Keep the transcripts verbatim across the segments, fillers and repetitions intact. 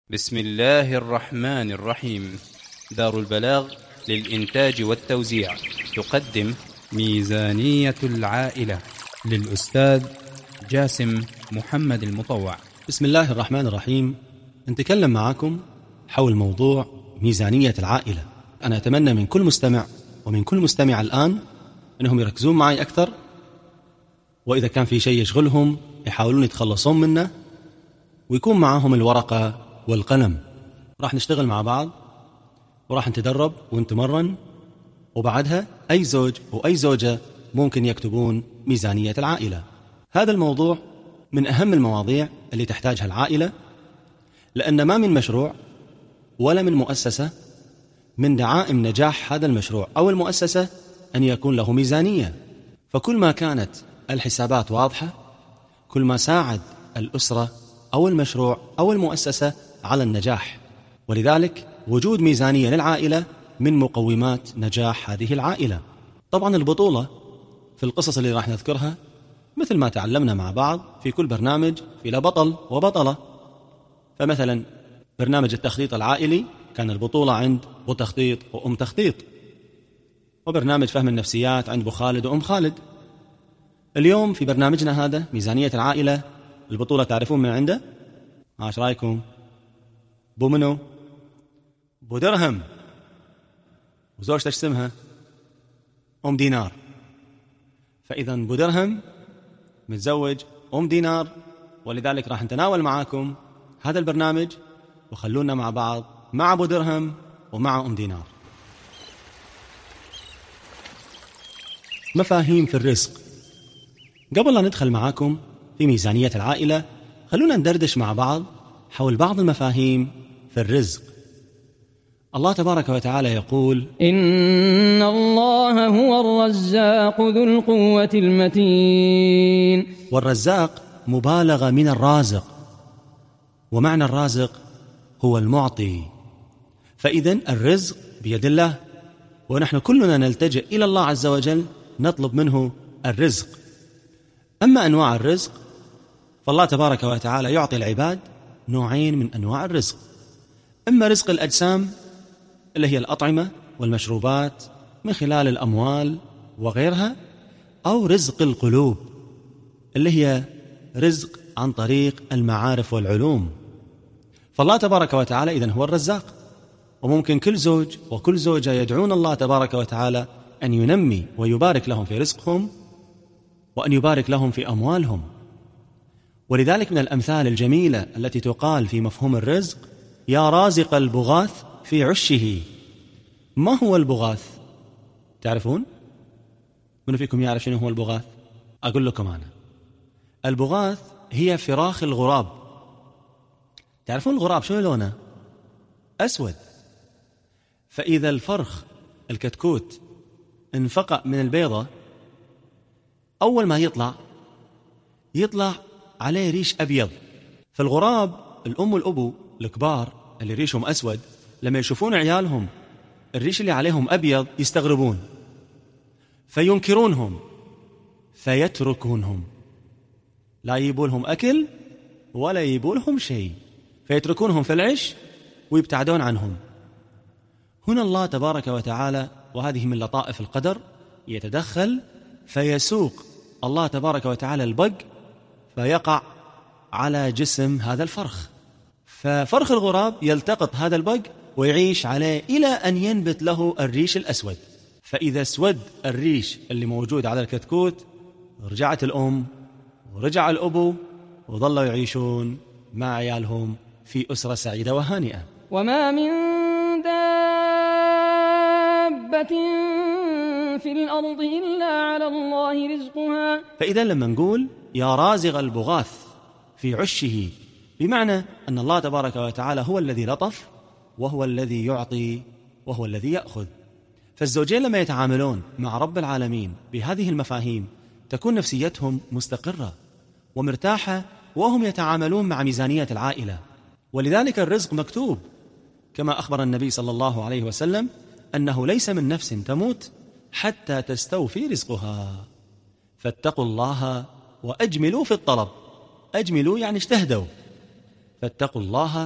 بسم الله الرحمن الرحيم. دار البلاغ للإنتاج والتوزيع تقدم ميزانية العائلة للأستاذ جاسم محمد المطوع. بسم الله الرحمن الرحيم. نتكلم معكم حول موضوع ميزانية العائلة. أنا أتمنى من كل مستمع ومن كل مستمع الآن أنهم يركزون معي أكثر، وإذا كان في شيء يشغلهم يحاولون يتخلصون منه، ويكون معهم الورقة والقلم. راح نشتغل مع بعض وراح نتدرب ونتمرن، وبعدها أي زوج وأي زوجة ممكن يكتبون ميزانية العائلة. هذا الموضوع من أهم المواضيع اللي تحتاجها العائلة، لأن ما من مشروع ولا من مؤسسة من دعائم نجاح هذا المشروع أو المؤسسة أن يكون له ميزانية. فكل ما كانت الحسابات واضحة، كل ما ساعد الأسرة أو المشروع أو المؤسسة على النجاح. ولذلك وجود ميزانية للعائلة من مقومات نجاح هذه العائلة. طبعا البطولة في القصص اللي راح نذكرها مثل ما تعلمنا مع بعض، في كل برنامج في له بطل وبطلة. فمثلا برنامج التخطيط العائلي كان البطولة عند أبو تخطيط وأم تخطيط، وبرنامج فهم النفسيات عند أبو خالد وأم خالد. اليوم في برنامجنا هذا ميزانية العائلة، البطولة تعرفون من عنده؟ ايش رايكم؟ بو منو؟ بو درهم. وزوجته ايش اسمها؟ ام دينار. فاذا بو درهم متزوج ام دينار، ولذلك راح نتناول معاكم هذا البرنامج، وخلونا مع بعض مع ابو درهم ومع ام دينار. مفاهيم في الرزق. قبل لا ندخل معاكم في ميزانية العائلة، خلونا ندردش مع بعض حول بعض المفاهيم في الرزق. الله تبارك وتعالى يقول: إن الله هو الرزاق ذو القوة المتين. والرزاق مبالغة من الرازق، ومعنى الرازق هو المعطي. فإذن الرزق بيد الله، ونحن كلنا نلتجئ إلى الله عز وجل نطلب منه الرزق. أما أنواع الرزق، فالله تبارك وتعالى يعطي العباد نوعين من أنواع الرزق: إما رزق الأجسام اللي هي الأطعمة والمشروبات من خلال الأموال وغيرها، أو رزق القلوب اللي هي رزق عن طريق المعارف والعلوم. فالله تبارك وتعالى إذن هو الرزاق، وممكن كل زوج وكل زوجة يدعون الله تبارك وتعالى أن ينمي ويبارك لهم في رزقهم، وأن يبارك لهم في أموالهم. ولذلك من الأمثال الجميلة التي تقال في مفهوم الرزق: يا رازق البغاث في عشه. ما هو البغاث؟ تعرفون؟ من فيكم يعرف شنو هو البغاث؟ أقول لكم أنا. البغاث هي فراخ الغراب. تعرفون الغراب شنو لونه؟ أسود. فإذا الفرخ الكتكوت انفقع من البيضة، أول ما يطلع يطلع عليه ريش أبيض. فالغراب الأم والأبو الكبار اللي ريشهم أسود، لما يشوفون عيالهم الريش اللي عليهم أبيض يستغربون، فينكرونهم فيتركونهم، لا يجيبولهم أكل ولا يجيبولهم شيء، فيتركونهم في العش ويبتعدون عنهم. هنا الله تبارك وتعالى، وهذه من لطائف القدر، يتدخل فيسوق الله تبارك وتعالى البق فيقع على جسم هذا الفرخ، ففرخ الغراب يلتقط هذا البق ويعيش عليه إلى أن ينبت له الريش الأسود. فإذا اسود الريش اللي موجود على الكتكوت، رجعت الأم ورجع الأبو وظلوا يعيشون مع عيالهم في أسرة سعيدة وهانئة. وما من دابة في الأرض إلا على الله رزقها. فإذا لما نقول يا رازق البغاث في عشه، بمعنى أن الله تبارك وتعالى هو الذي لطف، وهو الذي يعطي، وهو الذي يأخذ. فالزوجين لما يتعاملون مع رب العالمين بهذه المفاهيم تكون نفسيتهم مستقرة ومرتاحة، وهم يتعاملون مع ميزانية العائلة. ولذلك الرزق مكتوب، كما أخبر النبي صلى الله عليه وسلم أنه ليس من نفس تموت حتى تستوفي رزقها، فاتقوا الله وأجملوا في الطلب. أجملوا يعني اجتهدوا، فاتقوا الله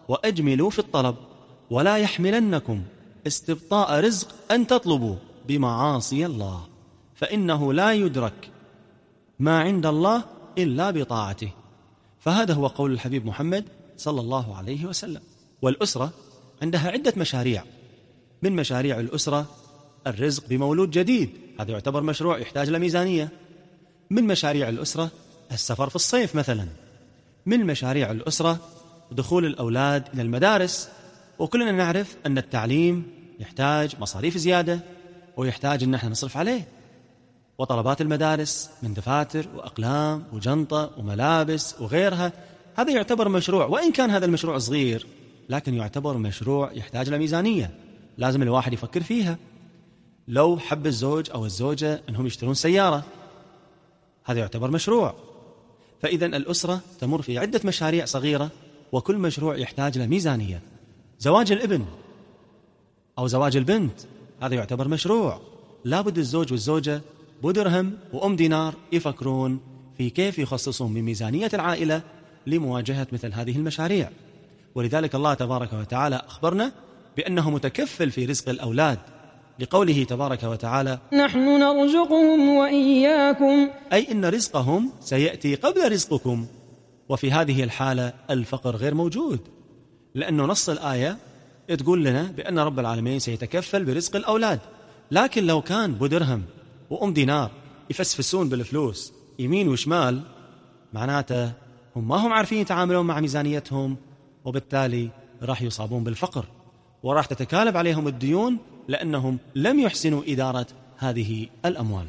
وأجملوا في الطلب ولا يحملنكم استبطاء رزق أن تطلبوا بمعاصي الله، فإنه لا يدرك ما عند الله إلا بطاعته. فهذا هو قول الحبيب محمد صلى الله عليه وسلم. والأسرة عندها عدة مشاريع، من مشاريع الأسرة الرزق بمولود جديد، هذا يعتبر مشروع يحتاج لميزانية. من مشاريع الأسرة السفر في الصيف مثلا. من مشاريع الأسرة دخول الأولاد إلى المدارس، وكلنا نعرف أن التعليم يحتاج مصاريف زيادة ويحتاج أن احنا نصرف عليه. وطلبات المدارس من دفاتر وأقلام وجنطة وملابس وغيرها، هذا يعتبر مشروع، وإن كان هذا المشروع صغير لكن يعتبر مشروع يحتاج لميزانية، لازم الواحد يفكر فيها. لو حب الزوج أو الزوجة أنهم يشترون سيارة، هذا يعتبر مشروع. فإذا الأسرة تمر في عدة مشاريع صغيرة، وكل مشروع يحتاج لميزانية. زواج الابن أو زواج البنت، هذا يعتبر مشروع، لابد الزوج والزوجة بدرهم وأم دينار يفكرون في كيف يخصصون من ميزانية العائلة لمواجهة مثل هذه المشاريع. ولذلك الله تبارك وتعالى أخبرنا بأنه متكفل في رزق الأولاد، لقوله تبارك وتعالى: نحن نرزقهم وإياكم، أي إن رزقهم سيأتي قبل رزقكم. وفي هذه الحالة الفقر غير موجود، لأنه نص الآية تقول لنا بأن رب العالمين سيتكفل برزق الأولاد. لكن لو كان بدرهم وأم دينار يفسفسون بالفلوس يمين وشمال، معناته هم ما هم عارفين يتعاملون مع ميزانيتهم، وبالتالي راح يصابون بالفقر وراح تتكالب عليهم الديون، لأنهم لم يحسنوا إدارة هذه الأموال.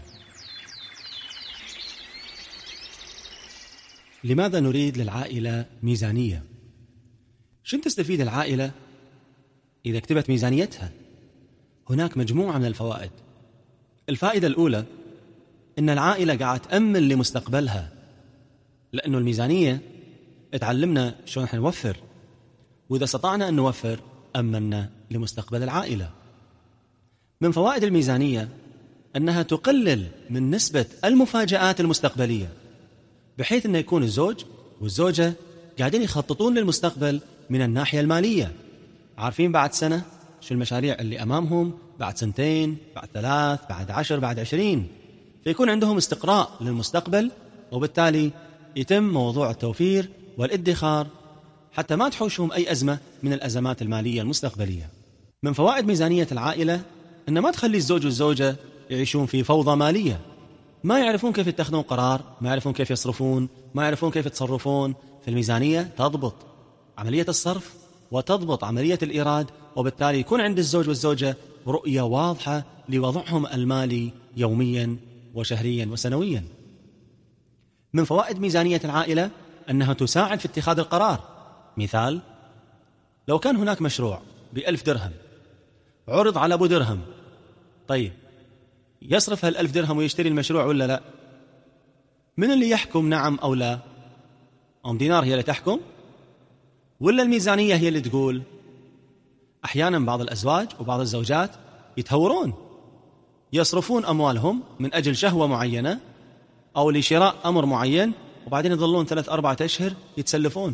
لماذا نريد للعائلة ميزانية؟ شن تستفيد العائلة إذا كتبت ميزانيتها؟ هناك مجموعة من الفوائد. الفائدة الأولى إن العائلة قاعد تأمن لمستقبلها، لأنه الميزانية تعلمنا شلون نحن نوفر، وإذا استطعنا أن نوفر أمنا لمستقبل العائلة. من فوائد الميزانية أنها تقلل من نسبة المفاجآت المستقبلية، بحيث أن يكون الزوج والزوجة قاعدين يخططون للمستقبل من الناحية المالية، عارفين بعد سنة شو المشاريع اللي أمامهم، بعد سنتين، بعد ثلاث، بعد عشر، بعد عشرين، فيكون عندهم استقراء للمستقبل، وبالتالي يتم موضوع التوفير والادخار حتى ما تحوشهم أي أزمة من الأزمات المالية المستقبلية. من فوائد ميزانية العائلة أن ما تخلي الزوج والزوجة يعيشون في فوضى مالية، ما يعرفون كيف يتخذون قرار، ما يعرفون كيف يصرفون، ما يعرفون كيف يتصرفون. في الميزانية تضبط عملية الصرف وتضبط عملية الإيراد، وبالتالي يكون عند الزوج والزوجة رؤية واضحة لوضعهم المالي يوميا وشهريا وسنويا. من فوائد ميزانية العائلة أنها تساعد في اتخاذ القرار. مثال: لو كان هناك مشروع بألف درهم عرض على أبو درهم، طيب يصرف هالألف درهم ويشتري المشروع ولا لا؟ من اللي يحكم نعم أو لا؟ أم دينار هي اللي تحكم ولا الميزانية هي اللي تقول؟ أحيانا بعض الأزواج وبعض الزوجات يتهورون، يصرفون أموالهم من أجل شهوة معينة أو لشراء أمر معين، وبعدين يظلون ثلاث أربعة أشهر يتسلفون.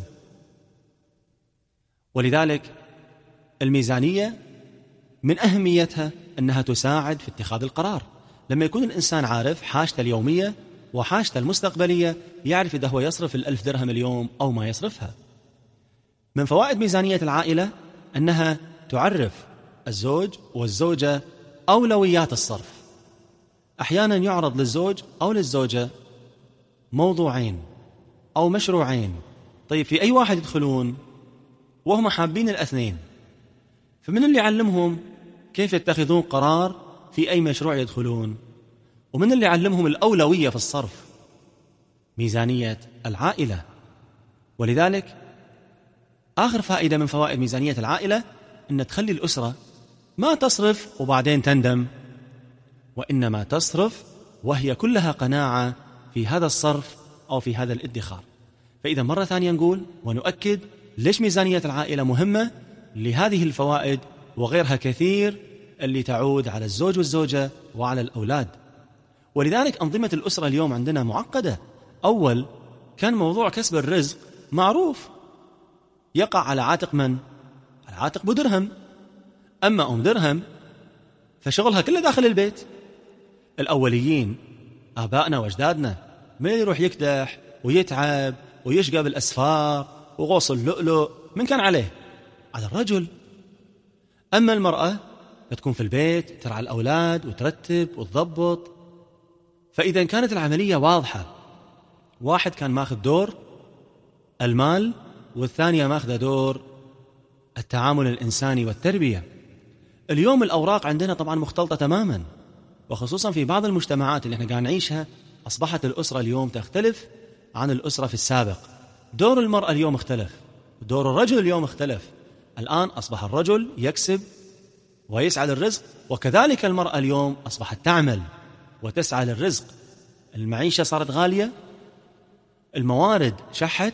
ولذلك الميزانية من أهميتها أنها تساعد في اتخاذ القرار. لما يكون الإنسان عارف حاجته اليومية وحاجته المستقبلية، يعرف إذا هو يصرف الألف درهم اليوم أو ما يصرفها. من فوائد ميزانية العائلة أنها تعرف الزوج والزوجة أولويات الصرف. أحيانا يعرض للزوج أو للزوجة موضوعين أو مشروعين، طيب في أي واحد يدخلون وهم حابين الاثنين؟ فمن اللي يعلمهم كيف يتخذون قرار في أي مشروع يدخلون؟ ومن اللي يعلمهم الأولوية في الصرف؟ ميزانية العائلة. ولذلك آخر فائدة من فوائد ميزانية العائلة أن تخلي الأسرة ما تصرف وبعدين تندم، وإنما تصرف وهي كلها قناعة في هذا الصرف أو في هذا الادخار. فإذا مرة ثانية نقول ونؤكد ليش ميزانية العائلة مهمة، لهذه الفوائد وغيرها كثير اللي تعود على الزوج والزوجة وعلى الأولاد. ولذلك أنظمة الأسرة اليوم عندنا معقدة. أول كان موضوع كسب الرزق معروف، يقع على عاتق من؟ على عاتق أبو درهم. أما أم درهم فشغلها كله داخل البيت. الأوليين آبائنا وأجدادنا من يروح يكدح ويتعب ويشقى بالأسفار وغوص اللؤلؤ من كان عليه؟ على الرجل. أما المرأة بتكون في البيت ترعى الأولاد وترتب وتضبط. فإذا كانت العملية واضحة، واحد كان ماخذ دور المال والثانية ماخذة دور التعامل الإنساني والتربية. اليوم الأوراق عندنا طبعا مختلطة تماما، وخصوصا في بعض المجتمعات اللي احنا قاعد نعيشها أصبحت الأسرة اليوم تختلف عن الأسرة في السابق. دور المرأة اليوم اختلف، دور الرجل اليوم اختلف. الآن أصبح الرجل يكسب ويسعى للرزق، وكذلك المرأة اليوم أصبحت تعمل وتسعى للرزق. المعيشة صارت غالية، الموارد شحت،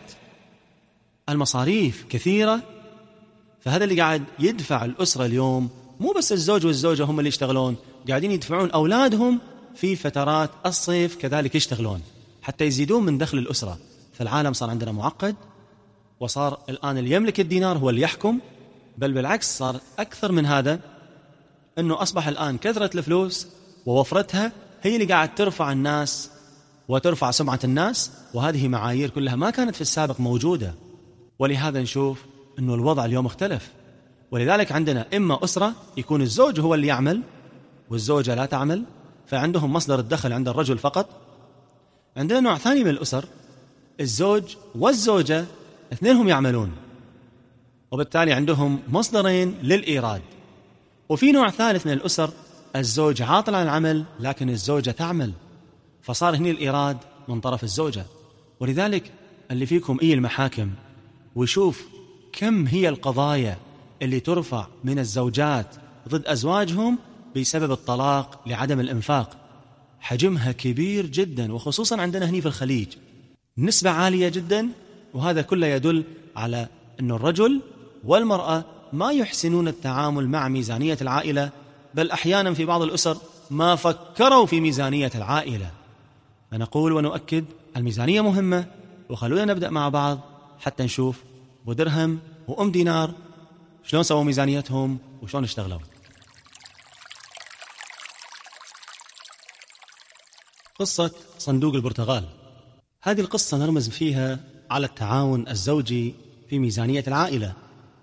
المصاريف كثيرة. فهذا اللي قاعد يدفع الأسرة اليوم. مو بس الزوج والزوجة هم اللي يشتغلون، قاعدين يدفعون أولادهم في فترات الصيف كذلك يشتغلون حتى يزيدون من دخل الأسرة. فالعالم صار عندنا معقد، وصار الآن اللي يملك الدينار هو اللي يحكم. بل بالعكس صار أكثر من هذا، أنه أصبح الآن كثرة الفلوس ووفرتها هي اللي قاعد ترفع الناس وترفع سمعة الناس. وهذه معايير كلها ما كانت في السابق موجودة. ولهذا نشوف أنه الوضع اليوم اختلف. ولذلك عندنا إما أسرة يكون الزوج هو اللي يعمل والزوجة لا تعمل، فعندهم مصدر الدخل عند الرجل فقط. عندنا نوع ثاني من الأسر، الزوج والزوجة اثنينهم يعملون، وبالتالي عندهم مصدرين للإيراد. وفي نوع ثالث من الأسر، الزوج عاطل عن العمل لكن الزوجة تعمل، فصار هنا الإيراد من طرف الزوجة. ولذلك اللي فيكم إيه المحاكم ويشوف كم هي القضايا اللي ترفع من الزوجات ضد أزواجهم بسبب الطلاق لعدم الإنفاق، حجمها كبير جدا، وخصوصا عندنا هنا في الخليج نسبة عالية جدا. وهذا كله يدل على أن الرجل والمرأة ما يحسنون التعامل مع ميزانية العائلة، بل أحيانا في بعض الأسر ما فكروا في ميزانية العائلة. فنقول ونؤكد الميزانية مهمة، وخلونا نبدأ مع بعض حتى نشوف أبو درهم وأم دينار شلون سووا ميزانيتهم وشلون اشتغلوا. قصة صندوق البرتغال، هذه القصة نرمز فيها على التعاون الزوجي في ميزانية العائلة.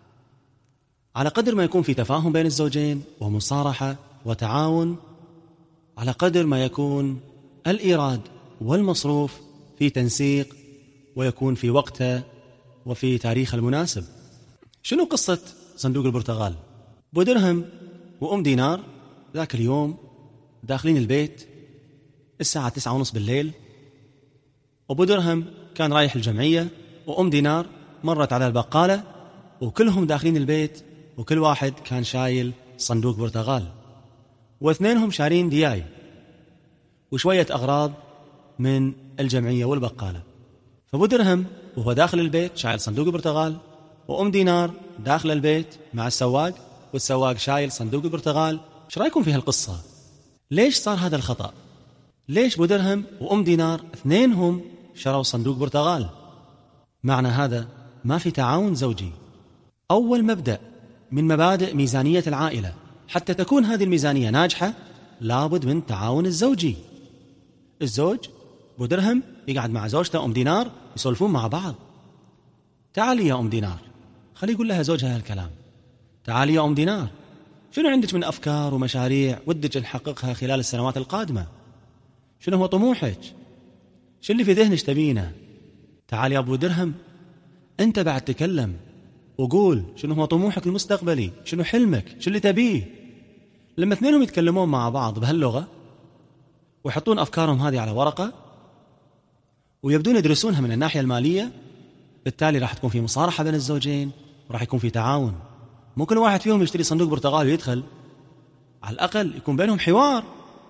على قدر ما يكون في تفاهم بين الزوجين ومصارحة وتعاون، على قدر ما يكون الإيراد والمصروف في تنسيق ويكون في وقته وفي تاريخ المناسب. شنو قصة صندوق البرتغال؟ أبو درهم وأم دينار ذاك اليوم داخلين البيت الساعة تسعة ونص بالليل. أبو درهم كان رايح الجمعية، وأم دينار مرت على البقالة، وكلهم داخلين البيت، وكل واحد كان شايل صندوق برتغال، واثنينهم شارين دياي وشوية أغراض من الجمعية والبقالة. فأبو درهم وهو داخل البيت شايل صندوق برتغال، وأم دينار داخل البيت مع السواق، والسواق شايل صندوق البرتغال. ايش رايكم في هالقصة؟ ليش صار هذا الخطأ؟ ليش أبو درهم وأم دينار اثنينهم شروا صندوق برتغال؟ معنى هذا ما في تعاون زوجي. أول مبدأ من مبادئ ميزانية العائلة حتى تكون هذه الميزانية ناجحة لابد من تعاون الزوجي. الزوج أبو درهم يقعد مع زوجته أم دينار يسولفون مع بعض. تعالي يا أم دينار، خلي يقول لها زوجها هالكلام، تعالي يا أم دينار، شنو عندك من أفكار ومشاريع ودك نحققها خلال السنوات القادمة؟ شنو هو طموحك؟ شو اللي في ذهنك تبينه؟ تعال يا أبو درهم، أنت بعد تكلم وقول شنو هو طموحك المستقبلي، شنو حلمك، شو اللي تبيه. لما اثنينهم يتكلمون مع بعض بهاللغة ويحطون أفكارهم هذه على ورقة ويبدون يدرسونها من الناحية المالية، بالتالي راح تكون في مصارحة بين الزوجين وراح يكون في تعاون. مو كل واحد فيهم يشتري صندوق برتغال ويدخل، على الأقل يكون بينهم حوار،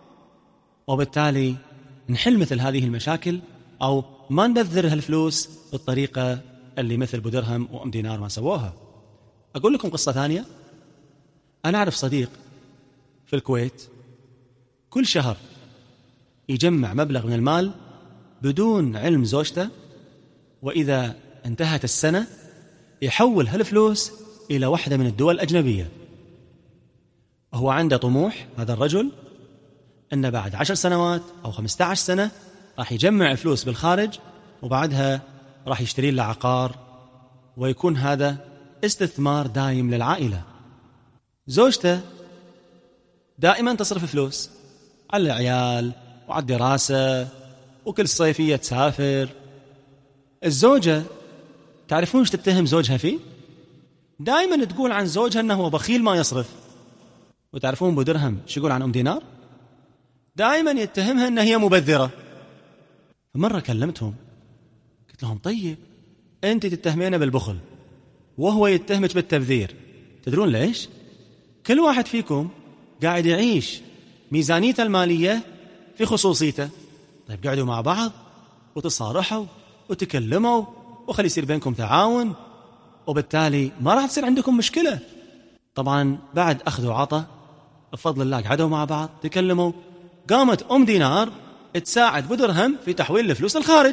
وبالتالي نحل مثل هذه المشاكل أو ما نبذر هالفلوس بالطريقة اللي مثل أبو درهم وأم دينار ما سووها. أقول لكم قصة ثانية. أنا أعرف صديق في الكويت كل شهر يجمع مبلغ من المال بدون علم زوجته، وإذا انتهت السنة يحول هالفلوس إلى واحدة من الدول الأجنبية. هو عنده طموح هذا الرجل أن بعد عشر سنوات أو خمسة عشر سنة راح يجمع فلوس بالخارج، وبعدها راح يشتري له عقار، ويكون هذا استثمار دائم للعائلة. زوجته دائما تصرف فلوس على العيال وعلى الدراسة، وكل صيفية تسافر. الزوجة تعرفون ايش تتهم زوجها فيه؟ دائما تقول عن زوجها أنه هو بخيل ما يصرف. وتعرفون أبو درهم شو يقول عن أم دينار؟ دائما يتهمها أنها هي مبذرة. فمرة كلمتهم قلت لهم طيب أنت تتهمينه بالبخل وهو يتهمك بالتبذير، تدرون ليش؟ كل واحد فيكم قاعد يعيش ميزانيته المالية في خصوصيته. طيب قعدوا مع بعض وتصارحوا وتكلموا وخلي يصير بينكم تعاون، وبالتالي ما راح تصير عندكم مشكلة. طبعا بعد أخذ وعطى بفضل الله قعدوا مع بعض تكلموا، قامت أم دينار تساعد أبو درهم في تحويل الفلوس الخارج،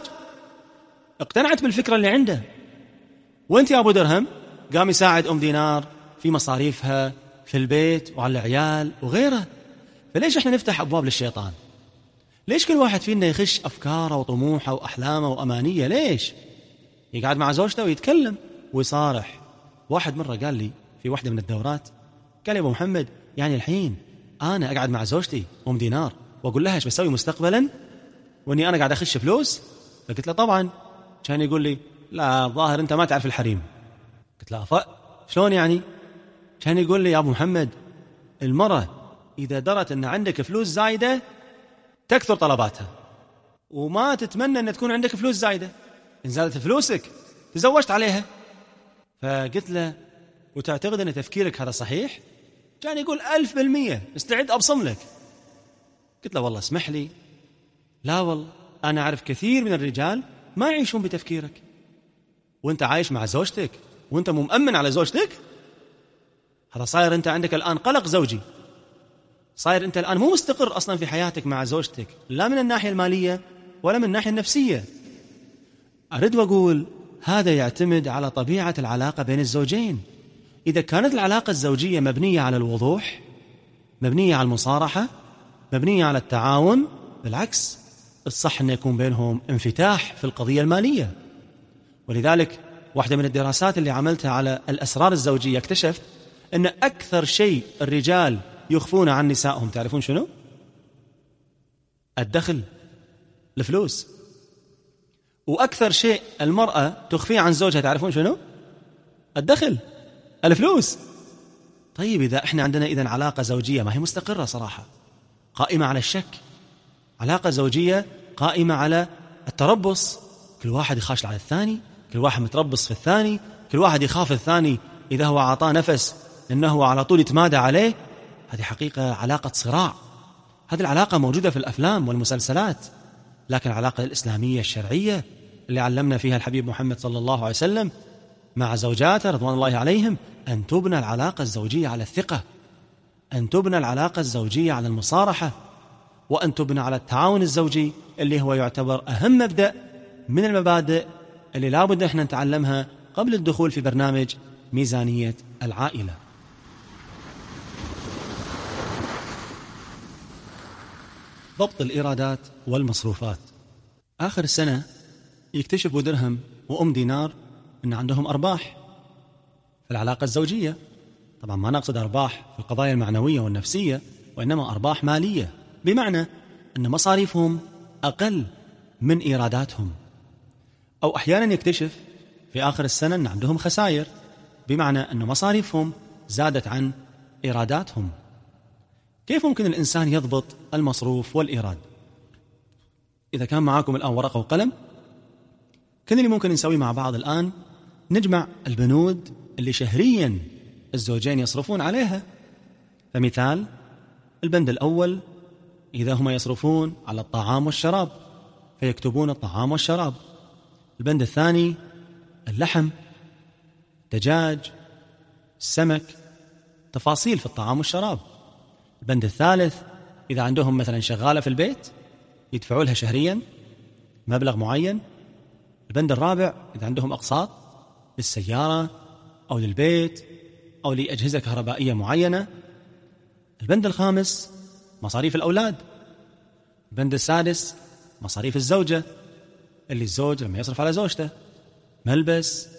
اقتنعت بالفكرة اللي عنده. وانت يا أبو درهم قام يساعد أم دينار في مصاريفها في البيت وعلى العيال وغيره. فليش احنا نفتح أبواب للشيطان؟ ليش كل واحد فينا يخش أفكاره وطموحه وأحلامه وأمانية؟ ليش يقعد مع زوجته ويتكلم ويصارح؟ واحد مرة قال لي في واحدة من الدورات، قال لي أبو محمد يعني الحين أنا أقعد مع زوجتي أم دينار وأقول لها إيش بسوي مستقبلا وأني أنا قاعد أخش فلوس؟ فقلت له طبعا. كان يقول لي لا ظاهر أنت ما تعرف الحريم. قلت له أفا شلون يعني؟ كان يقول لي يا أبو محمد المرأة إذا درت أن عندك فلوس زايدة تكثر طلباتها، وما تتمنى أن تكون عندك فلوس زايدة. إن زادت فلوسك تزوجت عليها. فقلت له وتعتقد أن تفكيرك هذا صحيح؟ كان يقول ألف بالمية استعد أبصم لك. قلت له والله اسمح لي، لا والله أنا أعرف كثير من الرجال ما يعيشون بتفكيرك، وانت عايش مع زوجتك وانت مؤمن على زوجتك. هذا صاير انت عندك الآن قلق زوجي، صاير انت الآن مو مستقر أصلا في حياتك مع زوجتك، لا من الناحية المالية ولا من الناحية النفسية. أريد وأقول هذا يعتمد على طبيعة العلاقة بين الزوجين. إذا كانت العلاقة الزوجية مبنية على الوضوح، مبنية على المصارحة، مبنية على التعاون، بالعكس الصح أن يكون بينهم انفتاح في القضية المالية. ولذلك واحدة من الدراسات اللي عملتها على الأسرار الزوجية اكتشفت أن أكثر شيء الرجال يخفون عن نسائهم تعرفون شنو؟ الدخل، الفلوس. وأكثر شيء المرأة تخفيه عن زوجها تعرفون شنو؟ الدخل، الفلوس. طيب إذا إحنا عندنا إذن علاقة زوجية ما هي مستقرة صراحة، قائمة على الشك، علاقة زوجية قائمة على التربص، كل واحد يخاش على الثاني، كل واحد متربص في الثاني، كل واحد يخاف الثاني إذا هو عطاه نفس إنه على طول يتمادى عليه. هذه حقيقة علاقة صراع. هذه العلاقة موجودة في الأفلام والمسلسلات، لكن العلاقة الإسلامية الشرعية اللي علمنا فيها الحبيب محمد صلى الله عليه وسلم مع زوجاته رضوان الله عليهم أن تبنى العلاقة الزوجية على الثقة، أن تبنى العلاقة الزوجية على المصارحة، وأن تبنى على التعاون الزوجي اللي هو يعتبر أهم مبدأ من المبادئ اللي لابد احنا نتعلمها قبل الدخول في برنامج ميزانية العائلة. ضبط الإيرادات والمصروفات. آخر السنة يكتشف أبو درهم وأم دينار أن عندهم أرباح في العلاقة الزوجية. طبعا ما نقصد أرباح في القضايا المعنوية والنفسية، وإنما أرباح مالية، بمعنى أن مصاريفهم أقل من إيراداتهم. أو أحيانا يكتشف في آخر السنة أن عندهم خسائر، بمعنى أن مصاريفهم زادت عن إيراداتهم. كيف ممكن الإنسان يضبط المصروف والإيراد؟ إذا كان معاكم الآن ورقة وقلم، كل اللي ممكن نسويه مع بعض الآن نجمع البنود اللي شهريا الزوجين يصرفون عليها. فمثال البند الأول، إذا هما يصرفون على الطعام والشراب فيكتبون الطعام والشراب. البند الثاني اللحم، دجاج، السمك، تفاصيل في الطعام والشراب. البند الثالث إذا عندهم مثلا شغالة في البيت يدفعوا لها شهريا مبلغ معين. البند الرابع إذا عندهم أقساط للسيارة أو للبيت أو لأجهزة كهربائية معينة. البند الخامس مصاريف الأولاد. البند السادس مصاريف الزوجة، اللي الزوج لما يصرف على زوجته، ملبس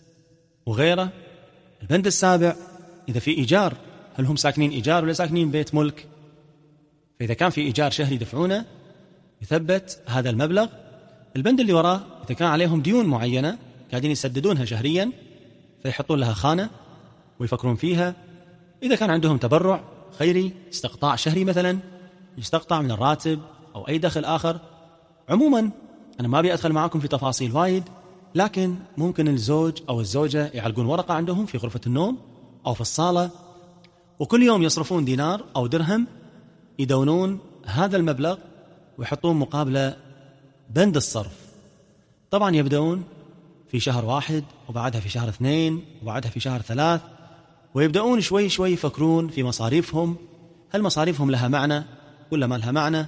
وغيره. البند السابع إذا في إيجار، هل هم ساكنين إيجار ولا ساكنين بيت ملك؟ فإذا كان في إيجار شهري يدفعونه يثبت هذا المبلغ. البند اللي وراه إذا كان عليهم ديون معينة قاعدين يسددونها شهريا فيحطون لها خانة ويفكرون فيها. إذا كان عندهم تبرع خيري، استقطاع شهري مثلا، يستقطع من الراتب أو أي دخل آخر. عموما أنا ما أبي أدخل معكم في تفاصيل وايد، لكن ممكن الزوج أو الزوجة يعلقون ورقة عندهم في غرفة النوم أو في الصالة، وكل يوم يصرفون دينار أو درهم، يدونون هذا المبلغ ويحطون مقابله بند الصرف. طبعا يبدأون في شهر واحد وبعدها في شهر اثنين وبعدها في شهر ثلاث، ويبدأون شوي شوي يفكرون في مصاريفهم. هل مصاريفهم لها معنى ولا ما لها معنى؟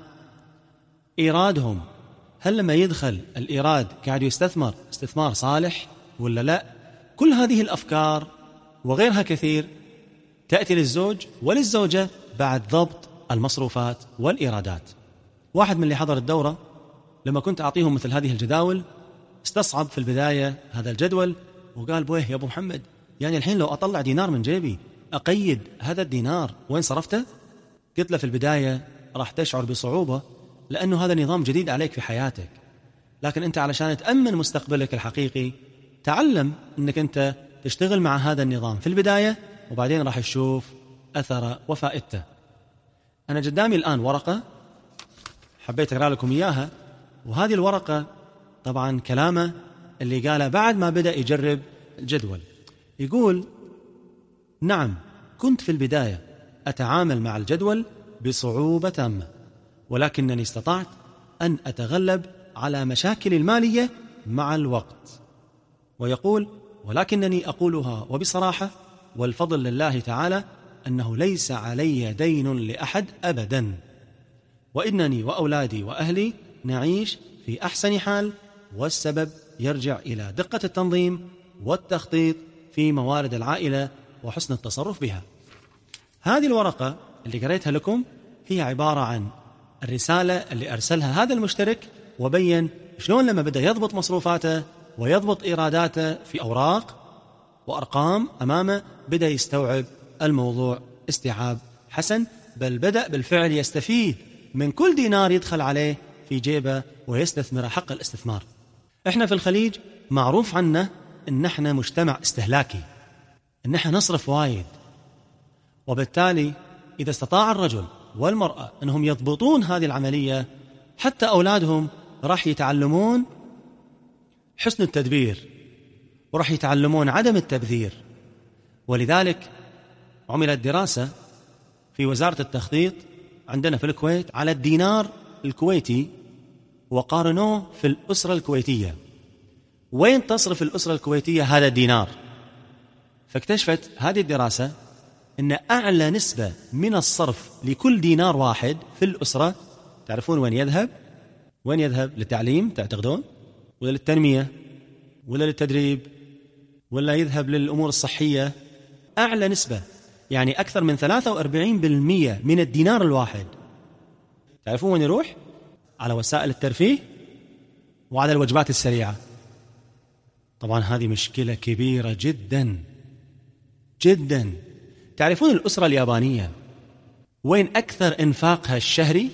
إيرادهم، هل لما يدخل الإيراد قاعد يستثمر استثمار صالح ولا لا؟ كل هذه الأفكار وغيرها كثير تأتي للزوج وللزوجة بعد ضبط المصروفات والإيرادات. واحد من اللي حضر الدورة لما كنت أعطيهم مثل هذه الجداول استصعب في البداية هذا الجدول وقال بويه يا أبو محمد، يعني الحين لو أطلع دينار من جيبي أقيد هذا الدينار وين صرفته؟ قلت له في البداية راح تشعر بصعوبة لأنه هذا نظام جديد عليك في حياتك، لكن أنت علشان تأمن مستقبلك الحقيقي تعلم أنك أنت تشتغل مع هذا النظام في البداية، وبعدين راح تشوف أثر وفائدته. أنا قدامي الآن ورقة حبيت أقرأ لكم إياها، وهذه الورقة طبعا كلامه اللي قاله بعد ما بدأ يجرب الجدول. يقول: نعم، كنت في البداية أتعامل مع الجدول بصعوبة تامة، ولكنني استطعت أن أتغلب على مشاكلي المالية مع الوقت. ويقول: ولكنني أقولها وبصراحة والفضل لله تعالى أنه ليس علي دين لأحد أبدا، وإنني وأولادي وأهلي نعيش في أحسن حال، والسبب يرجع إلى دقة التنظيم والتخطيط في موارد العائلة وحسن التصرف بها. هذه الورقة اللي قريتها لكم هي عبارة عن الرسالة اللي أرسلها هذا المشترك، وبين شلون لما بدأ يضبط مصروفاته ويضبط إيراداته في أوراق وأرقام أمامه بدأ يستوعب الموضوع استيعاب حسن، بل بدأ بالفعل يستفيد من كل دينار يدخل عليه في جيبه ويستثمر حق الاستثمار. احنا في الخليج معروف عنا ان احنا مجتمع استهلاكي، ان احنا نصرف وايد، وبالتالي إذا استطاع الرجل والمرأة أنهم يضبطون هذه العملية حتى أولادهم راح يتعلمون حسن التدبير وراح يتعلمون عدم التبذير. ولذلك عملت دراسة في وزارة التخطيط عندنا في الكويت على الدينار الكويتي وقارنوه في الأسرة الكويتية، وين تصرف الأسرة الكويتية هذا الدينار. فاكتشفت هذه الدراسة أن أعلى نسبة من الصرف لكل دينار واحد في الأسرة، تعرفون وين يذهب؟ وين يذهب؟ للتعليم تعتقدون؟ ولا للتنمية؟ ولا للتدريب؟ ولا يذهب للأمور الصحية؟ أعلى نسبة، يعني أكثر من ثلاثة وأربعين بالمئة من الدينار الواحد تعرفون وين يروح؟ على وسائل الترفيه وعلى الوجبات السريعة. طبعا هذه مشكلة كبيرة جدا جدا. تعرفون الأسرة اليابانية وين أكثر إنفاقها الشهري؟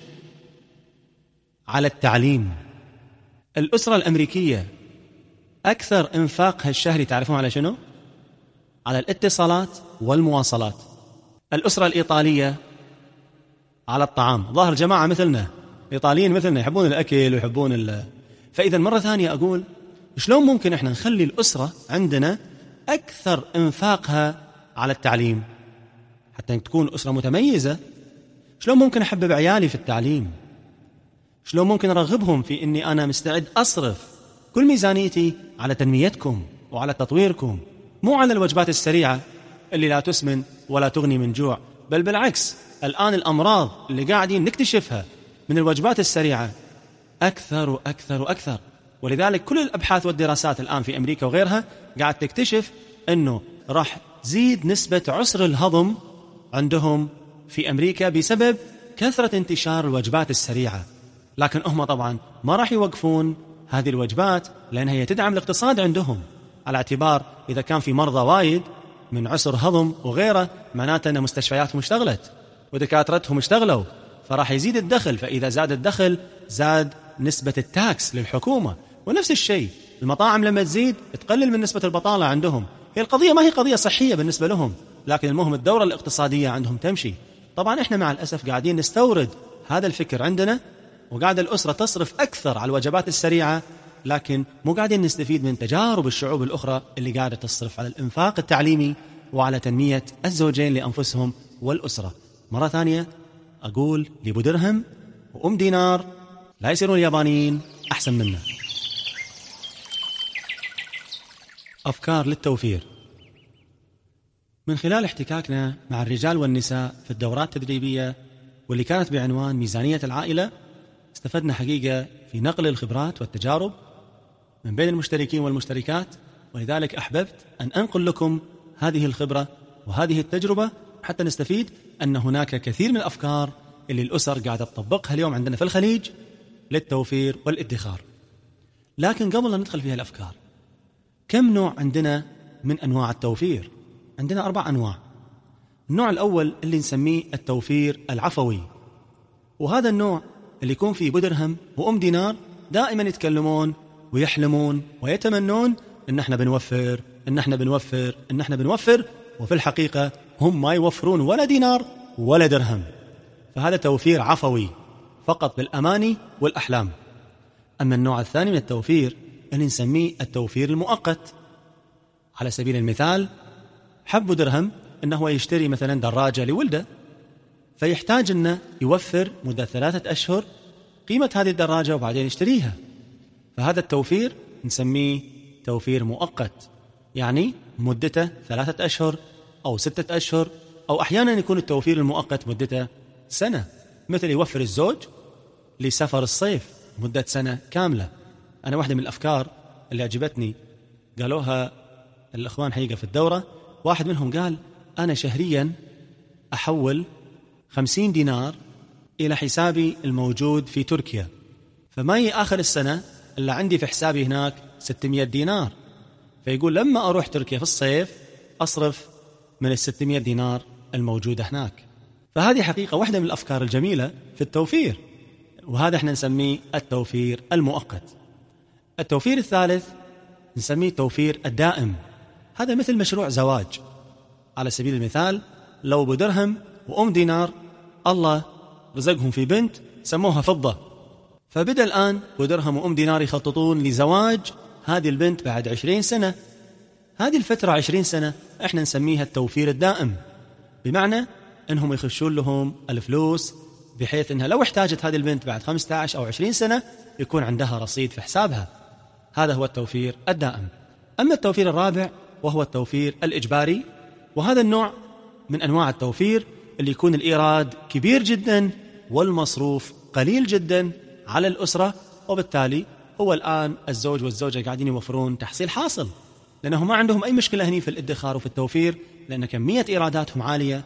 على التعليم. الأسرة الأمريكية أكثر إنفاقها الشهري تعرفون على شنو؟ على الاتصالات والمواصلات. الأسرة الإيطالية على الطعام. ظاهر جماعة مثلنا الإيطاليين مثلنا يحبون الأكل ويحبون ال... فإذا مرة ثانية أقول شلون ممكن إحنا نخلي الأسرة عندنا أكثر إنفاقها على التعليم حتى تكون أسرة متميزة؟ شلون ممكن أحبب عيالي في التعليم؟ شلون ممكن أرغبهم في أني أنا مستعد أصرف كل ميزانيتي على تنميتكم وعلى تطويركم، مو على الوجبات السريعة اللي لا تسمن ولا تغني من جوع، بل بالعكس الآن الأمراض اللي قاعدين نكتشفها من الوجبات السريعة أكثر وأكثر وأكثر. ولذلك كل الأبحاث والدراسات الآن في أمريكا وغيرها قاعد تكتشف أنه راح تزيد نسبة عسر الهضم عندهم في أمريكا بسبب كثرة انتشار الوجبات السريعة. لكن هم طبعا ما راح يوقفون هذه الوجبات لأنها هي تدعم الاقتصاد عندهم، على اعتبار إذا كان في مرضى وايد من عسر هضم وغيره معناته أن مستشفياتهم اشتغلت ودكاترتهم اشتغلوا، فراح يزيد الدخل. فإذا زاد الدخل زاد نسبة التاكس للحكومة. ونفس الشيء المطاعم لما تزيد تقلل من نسبة البطالة عندهم. هي القضية ما هي قضية صحية بالنسبة لهم، لكن المهم الدورة الاقتصادية عندهم تمشي. طبعا احنا مع الأسف قاعدين نستورد هذا الفكر عندنا، وقاعد الأسرة تصرف أكثر على الوجبات السريعة، لكن مو قاعدين نستفيد من تجارب الشعوب الأخرى اللي قاعدة تصرف على الإنفاق التعليمي وعلى تنمية الزوجين لأنفسهم والأسرة. مرة ثانية أقول لأبو درهم وأم دينار لا يصيرون اليابانيين أحسن منا. أفكار للتوفير. من خلال احتكاكنا مع الرجال والنساء في الدورات التدريبية واللي كانت بعنوان ميزانية العائلة، استفدنا حقيقة في نقل الخبرات والتجارب من بين المشتركين والمشتركات، ولذلك أحببت أن أنقل لكم هذه الخبرة وهذه التجربة حتى نستفيد أن هناك كثير من الأفكار اللي الأسر قاعدة تطبقها اليوم عندنا في الخليج للتوفير والادخار. لكن قبل أن ندخل فيها الأفكار، كم نوع عندنا من أنواع التوفير؟ عندنا أربع أنواع. النوع الأول اللي نسميه التوفير العفوي، وهذا النوع اللي يكون فيه بدرهم وأم دينار دائما يتكلمون ويحلمون ويتمنون إن احنا بنوفر إن احنا بنوفر إن احنا بنوفر وفي الحقيقة هم ما يوفرون ولا دينار ولا درهم. فهذا توفير عفوي فقط بالأماني والأحلام. أما النوع الثاني من التوفير اللي نسميه التوفير المؤقت. على سبيل المثال حب درهم إنه هو يشتري مثلا دراجة لولده، فيحتاج إنه يوفر مدة ثلاثة أشهر قيمة هذه الدراجة وبعدين يشتريها. فهذا التوفير نسميه توفير مؤقت، يعني مدته ثلاثة أشهر أو ستة أشهر، أو أحيانا يكون التوفير المؤقت مدته سنة، مثل يوفر الزوج لسفر الصيف مدة سنة كاملة. أنا واحدة من الأفكار اللي عجبتني قالوها الأخوان حقيقة في الدورة، واحد منهم قال أنا شهريا أحول خمسين دينار إلى حسابي الموجود في تركيا، فما هي آخر السنة إلا عندي في حسابي هناك ستمائة دينار. فيقول لما أروح تركيا في الصيف أصرف من الستمائة دينار الموجودة هناك. فهذه حقيقة واحدة من الأفكار الجميلة في التوفير، وهذا احنا نسميه التوفير المؤقت. التوفير الثالث نسميه التوفير الدائم. هذا مثل مشروع زواج. على سبيل المثال لو بدرهم وأم دينار الله رزقهم في بنت سموها فضة، فبدأ الآن بدرهم وأم دينار يخططون لزواج هذه البنت بعد عشرين سنة. هذه الفترة عشرين سنة احنا نسميها التوفير الدائم، بمعنى انهم يخشون لهم الفلوس بحيث انها لو احتاجت هذه البنت بعد خمسة عشر او عشرين سنة يكون عندها رصيد في حسابها. هذا هو التوفير الدائم. اما التوفير الرابع وهو التوفير الاجباري، وهذا النوع من انواع التوفير اللي يكون الايراد كبير جدا والمصروف قليل جدا على الاسرة، وبالتالي هو الان الزوج والزوجة قاعدين يوفرون تحصيل حاصل، لانهم ما عندهم اي مشكلة هني في الادخار وفي التوفير، لان كمية ايراداتهم عالية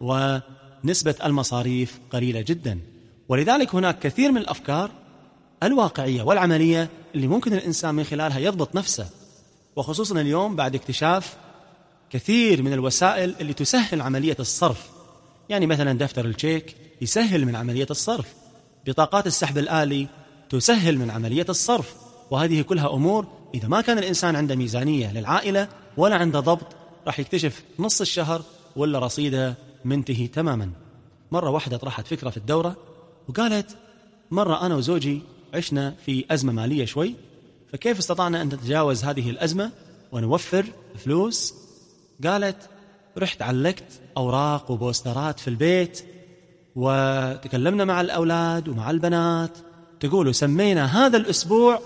ونسبة المصاريف قليلة جدا. ولذلك هناك كثير من الأفكار الواقعية والعملية اللي ممكن الإنسان من خلالها يضبط نفسه، وخصوصا اليوم بعد اكتشاف كثير من الوسائل اللي تسهل عملية الصرف. يعني مثلا دفتر الشيك يسهل من عملية الصرف، بطاقات السحب الآلي تسهل من عملية الصرف، وهذه كلها أمور إذا ما كان الإنسان عنده ميزانية للعائلة ولا عنده ضبط راح يكتشف نص الشهر ولا رصيده منتهي تماما. مرة واحدة طرحت فكرة في الدورة وقالت مرة أنا وزوجي عشنا في أزمة مالية شوي، فكيف استطعنا أن نتجاوز هذه الأزمة ونوفر فلوس؟ قالت رحت علقت أوراق وبوسترات في البيت وتكلمنا مع الأولاد ومع البنات، تقولوا سمينا هذا الأسبوع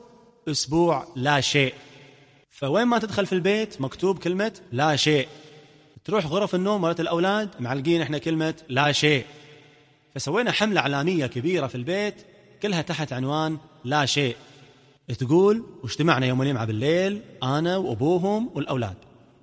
أسبوع لا شيء. فوين ما تدخل في البيت مكتوب كلمة لا شيء، تروح غرف النوم مالت الأولاد معلقين إحنا كلمة لا شيء. فسوينا حملة إعلامية كبيرة في البيت كلها تحت عنوان لا شيء. تقول واجتمعنا يوم الجمعة بالليل أنا وأبوهم والأولاد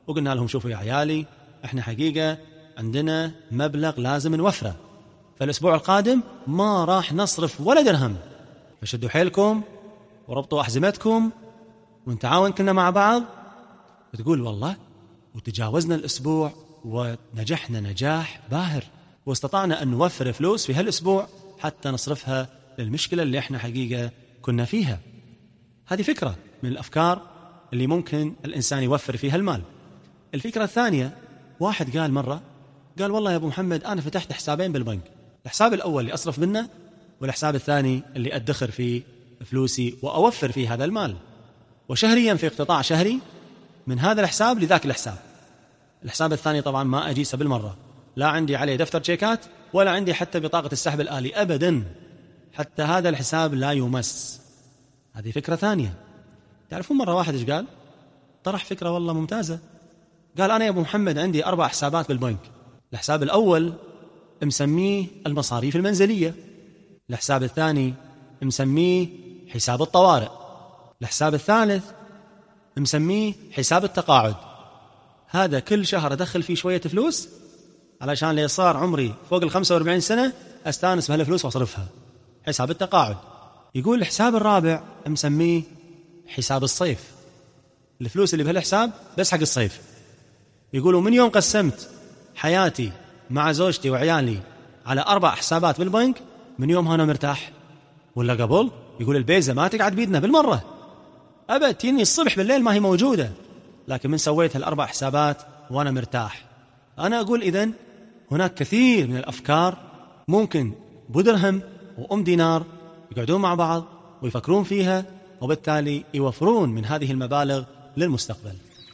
وقلنا لهم شوفوا يا عيالي، احنا حقيقة عندنا مبلغ لازم نوفره، فالأسبوع القادم ما راح نصرف ولا درهم، فشدوا حيلكم وربطوا أحزمتكم ونتعاون كلنا مع بعض. وتقول والله وتجاوزنا الأسبوع ونجحنا نجاح باهر، واستطعنا أن نوفر فلوس في هالأسبوع حتى نصرفها للمشكلة اللي احنا حقيقة كنا فيها. هذه فكرة من الأفكار اللي ممكن الإنسان يوفر فيها المال. الفكرة الثانية، واحد قال مرة، قال والله يا أبو محمد أنا فتحت حسابين بالبنك، الحساب الأول اللي أصرف منه، والحساب الثاني اللي أدخر فيه فلوسي وأوفر فيه هذا المال، وشهريا في اقتطاع شهري من هذا الحساب لذاك الحساب. الحساب الثاني طبعا ما أجيسه بالمرة، لا عندي عليه دفتر شيكات ولا عندي حتى بطاقة السحب الآلي أبدا، حتى هذا الحساب لا يمس. هذه فكرة ثانية. تعرفون مرة واحد إيش قال؟ طرح فكرة والله ممتازة. قال أنا يا أبو محمد عندي أربع حسابات بالبنك، الحساب الأول مسميه المصاريف المنزلية، الحساب الثاني مسميه حساب الطوارئ، الحساب الثالث مسميه حساب التقاعد. هذا كل شهر أدخل فيه شوية فلوس علشان لي صار عمري فوق الخمسة وأربعين سنة أستانس بهالفلوس وأصرفها، حساب التقاعد. يقول الحساب الرابع مسميه حساب الصيف، الفلوس اللي بهالحساب بس حق الصيف. يقولوا من يوم قسمت حياتي مع زوجتي وعيالي على أربع حسابات بالبنك، من يوم أنا مرتاح. ولا قبل يقول البيزة ما تقعد بيدنا بالمرة أبد، تيني الصبح بالليل ما هي موجودة، لكن من سويت هالأربع حسابات وأنا مرتاح. أنا أقول إذن هناك كثير من الأفكار ممكن بدرهم وأم دينار يقعدون مع بعض ويفكرون فيها، وبالتالي يوفرون من هذه المبالغ للمستقبل.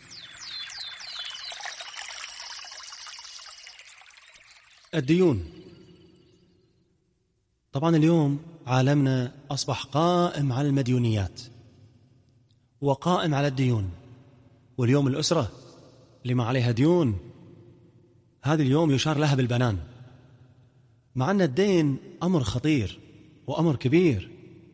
الديون. طبعا اليوم عالمنا أصبح قائم على المديونيات وقائم على الديون، واليوم الأسرة اللي ما عليها ديون هذه اليوم يشار لها بالبنان، مع أن الدين أمر خطير وأمر كبير،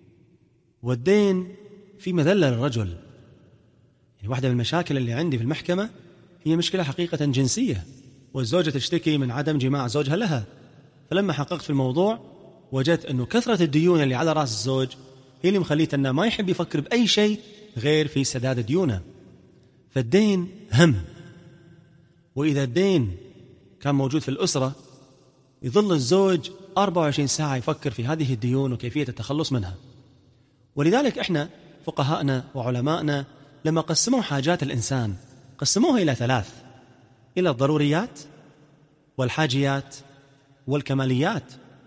والدين في مذلة للرجل. يعني واحدة من المشاكل اللي عندي في المحكمة هي مشكلة حقيقة جنسية، والزوجة تشتكي من عدم جماع زوجها لها، فلما حققت في الموضوع وجدت أنه كثرة الديون اللي على رأس الزوج هي اللي مخليته أنه ما يحب يفكر بأي شيء غير في سداد ديونه. فالدين هم، وإذا الدين كان موجود في الأسرة يظل الزوج أربعة وعشرين ساعة يفكر في هذه الديون وكيفية التخلص منها. ولذلك إحنا فقهاءنا وعلماءنا لما قسموا حاجات الإنسان قسموها إلى ثلاث، إلى الضروريات والحاجيات والكماليات.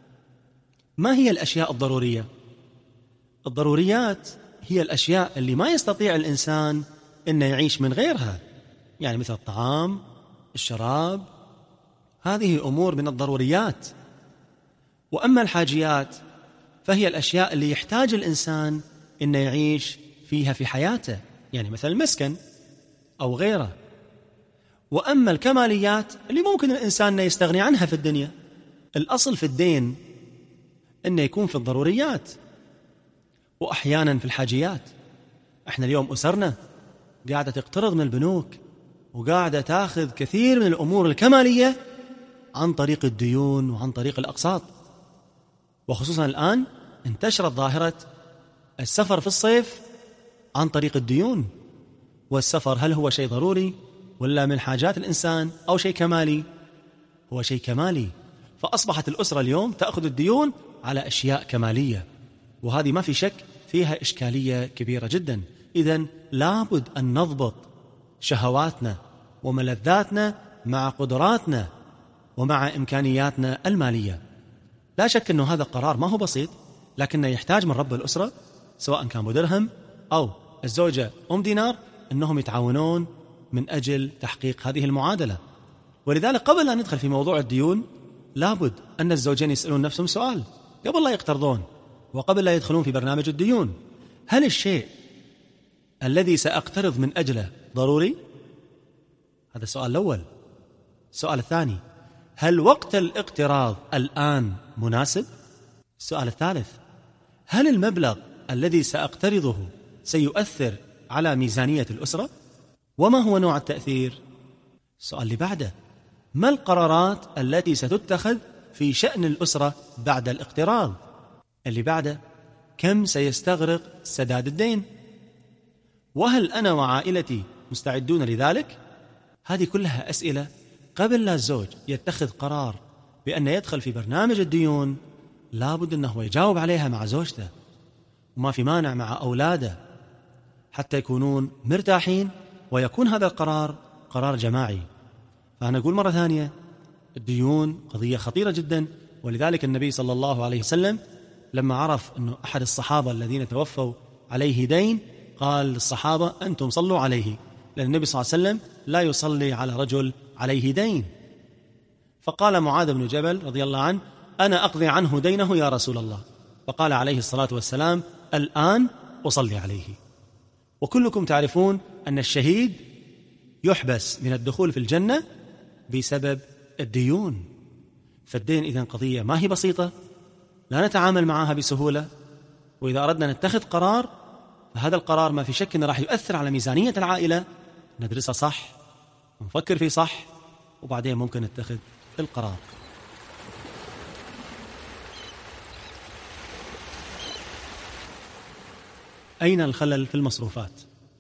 ما هي الأشياء الضرورية؟ الضروريات هي الأشياء اللي ما يستطيع الإنسان أن يعيش من غيرها، يعني مثل الطعام، الشراب، هذه أمور من الضروريات. وأما الحاجيات فهي الأشياء اللي يحتاج الإنسان أن يعيش فيها في حياته، يعني مثل المسكن أو غيره. وأما الكماليات اللي ممكن الإنسان يستغني عنها في الدنيا. الأصل في الدين أنه يكون في الضروريات وأحيانا في الحاجيات. احنا اليوم أسرنا قاعدة تقترض من البنوك وقاعدة تاخذ كثير من الأمور الكمالية عن طريق الديون وعن طريق الأقساط، وخصوصا الآن انتشرت ظاهرة السفر في الصيف عن طريق الديون. والسفر هل هو شيء ضروري ولا من حاجات الإنسان أو شيء كمالي؟ هو شيء كمالي. فأصبحت الأسرة اليوم تأخذ الديون على أشياء كمالية، وهذه ما في شك فيها إشكالية كبيرة جدا. إذن لابد أن نضبط شهواتنا وملذاتنا مع قدراتنا ومع إمكانياتنا المالية. لا شك أنه هذا القرار ما هو بسيط، لكنه يحتاج من رب الأسرة سواء كان بدرهم أو الزوجة أم دينار أنهم يتعاونون من أجل تحقيق هذه المعادلة. ولذلك قبل أن ندخل في موضوع الديون لابد أن الزوجين يسألون نفسهم سؤال قبل لا يقترضون وقبل لا يدخلون في برنامج الديون: هل الشيء الذي سأقترض من أجله ضروري؟ هذا السؤال الأول. السؤال الثاني: هل وقت الاقتراض الآن مناسب؟ السؤال الثالث: هل المبلغ الذي سأقترضه سيؤثر على ميزانية الأسرة؟ وما هو نوع التأثير؟ السؤال اللي بعده: ما القرارات التي ستتخذ في شأن الأسرة بعد الاقتراض؟ اللي بعده: كم سيستغرق سداد الدين؟ وهل أنا وعائلتي مستعدون لذلك؟ هذه كلها أسئلة قبل لا الزوج يتخذ قرار بأن يدخل في برنامج الديون لابد أنه يجاوب عليها مع زوجته، وما في مانع مع أولاده، حتى يكونون مرتاحين ويكون هذا القرار قرار جماعي. فأنا أقول مرة ثانية: الديون قضية خطيرة جدا، ولذلك النبي صلى الله عليه وسلم لما عرف أنه أحد الصحابة الذين توفوا عليه دين قال للصحابة: أنتم صلوا عليه، لأن النبي صلى الله عليه وسلم لا يصلي على رجل عليه دين. فقال معاذ بن جبل رضي الله عنه: أنا أقضي عنه دينه يا رسول الله. فقال عليه الصلاة والسلام: الآن أصلي عليه. وكلكم تعرفون أن الشهيد يحبس من الدخول في الجنة بسبب الديون. فالدين إذن قضية ما هي بسيطة، لا نتعامل معها بسهولة، وإذا أردنا نتخذ قرار فهذا القرار ما في شك أنه راح يؤثر على ميزانية العائلة. ندرسها صح ونفكر فيه صح، وبعدين ممكن نتخذ القرار. أين الخلل في المصروفات؟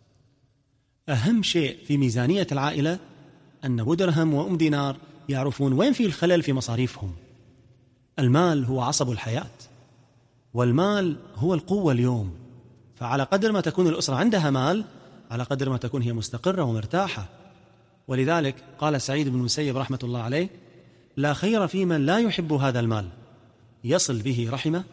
أهم شيء في ميزانية العائلة أن أبو درهم وأم دينار يعرفون وين في الخلل في مصاريفهم. المال هو عصب الحياة، والمال هو القوة اليوم، فعلى قدر ما تكون الأسرة عندها مال على قدر ما تكون هي مستقرة ومرتاحة. ولذلك قال سعيد بن المسيب رحمة الله عليه: لا خير في من لا يحب هذا المال، يصل به رحمه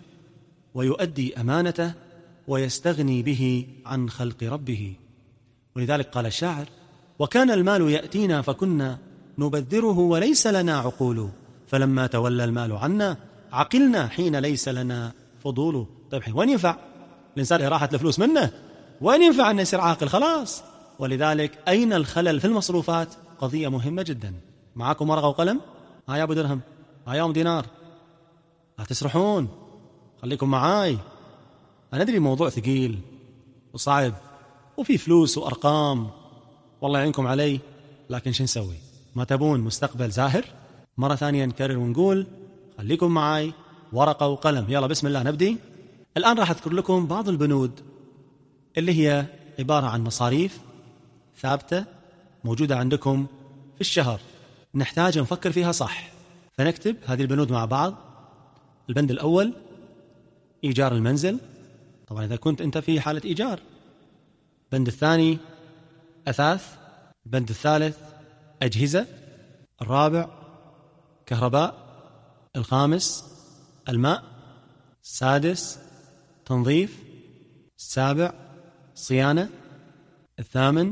ويؤدي أمانته ويستغني به عن خلق ربه. ولذلك قال الشاعر: وكان المال يأتينا فكنا نبذره وليس لنا عقول، فلما تولى المال عنا عقلنا حين ليس لنا فضول. طيب وين ينفع الإنسان راحت الفلوس منه؟ وين ينفع أن يصير عاقل؟ خلاص. ولذلك أين الخلل في المصروفات قضية مهمة جدا. معاكم ورقة وقلم؟ ها يا أبو درهم، ها يا أم دينار، لا تسرحون، خليكم معاي. أنا أدري موضوع ثقيل وصعب وفي فلوس وأرقام، والله يعينكم علي، لكن شو نسوي؟ ما تبون مستقبل زاهر؟ مرة ثانية نكرر ونقول: خليكم معاي، ورقة وقلم، يلا بسم الله نبدي. الآن راح أذكر لكم بعض البنود اللي هي عبارة عن مصاريف ثابتة موجودة عندكم في الشهر، نحتاج نفكر فيها صح. فنكتب هذه البنود مع بعض. البند الأول: إيجار المنزل، طبعا إذا كنت أنت في حالة إيجار. البند الثاني: أثاث. البند الثالث: أجهزة. الرابع: كهرباء. الخامس: الماء. السادس: تنظيف. السابع: صيانة. الثامن: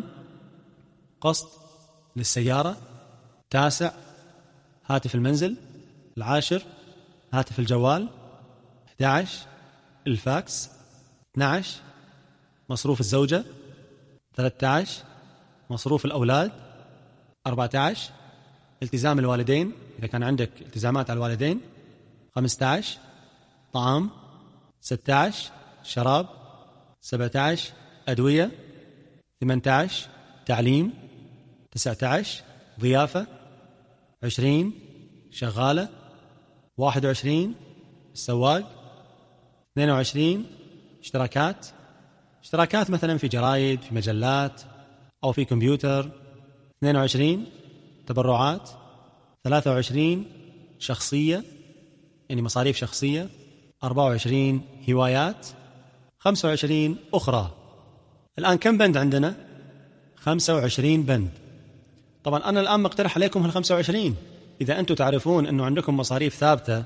قسط للسيارة. التاسع: هاتف المنزل. العاشر: هاتف الجوال. أحد عشر: الفاكس. اثنا عشر: مصروف الزوجة. ثلاثة عشر: مصروف الأولاد. أربعة عشر: التزام الوالدين إذا كان عندك التزامات على الوالدين. خمسة عشر: طعام. ستة عشر: شراب. سبعة عشر: أدوية. ثمانية عشر: تعليم. تسعة عشر: ضيافة. عشرين: شغالة. واحد وعشرين: السواق. اثنين وعشرين: اشتراكات. اشتراكات مثلا في جرايد، في مجلات، أو في كمبيوتر. اثنين وعشرين: تبرعات. ثلاثة وعشرين: شخصية، يعني مصاريف شخصية. أربعة وعشرين: هوايات. خمسة وعشرين: أخرى. الآن كم بند عندنا؟ خمسة وعشرين بند. طبعا أنا الآن مقترح عليكم هالخمسة وعشرين. إذا أنتم تعرفون أنه عندكم مصاريف ثابتة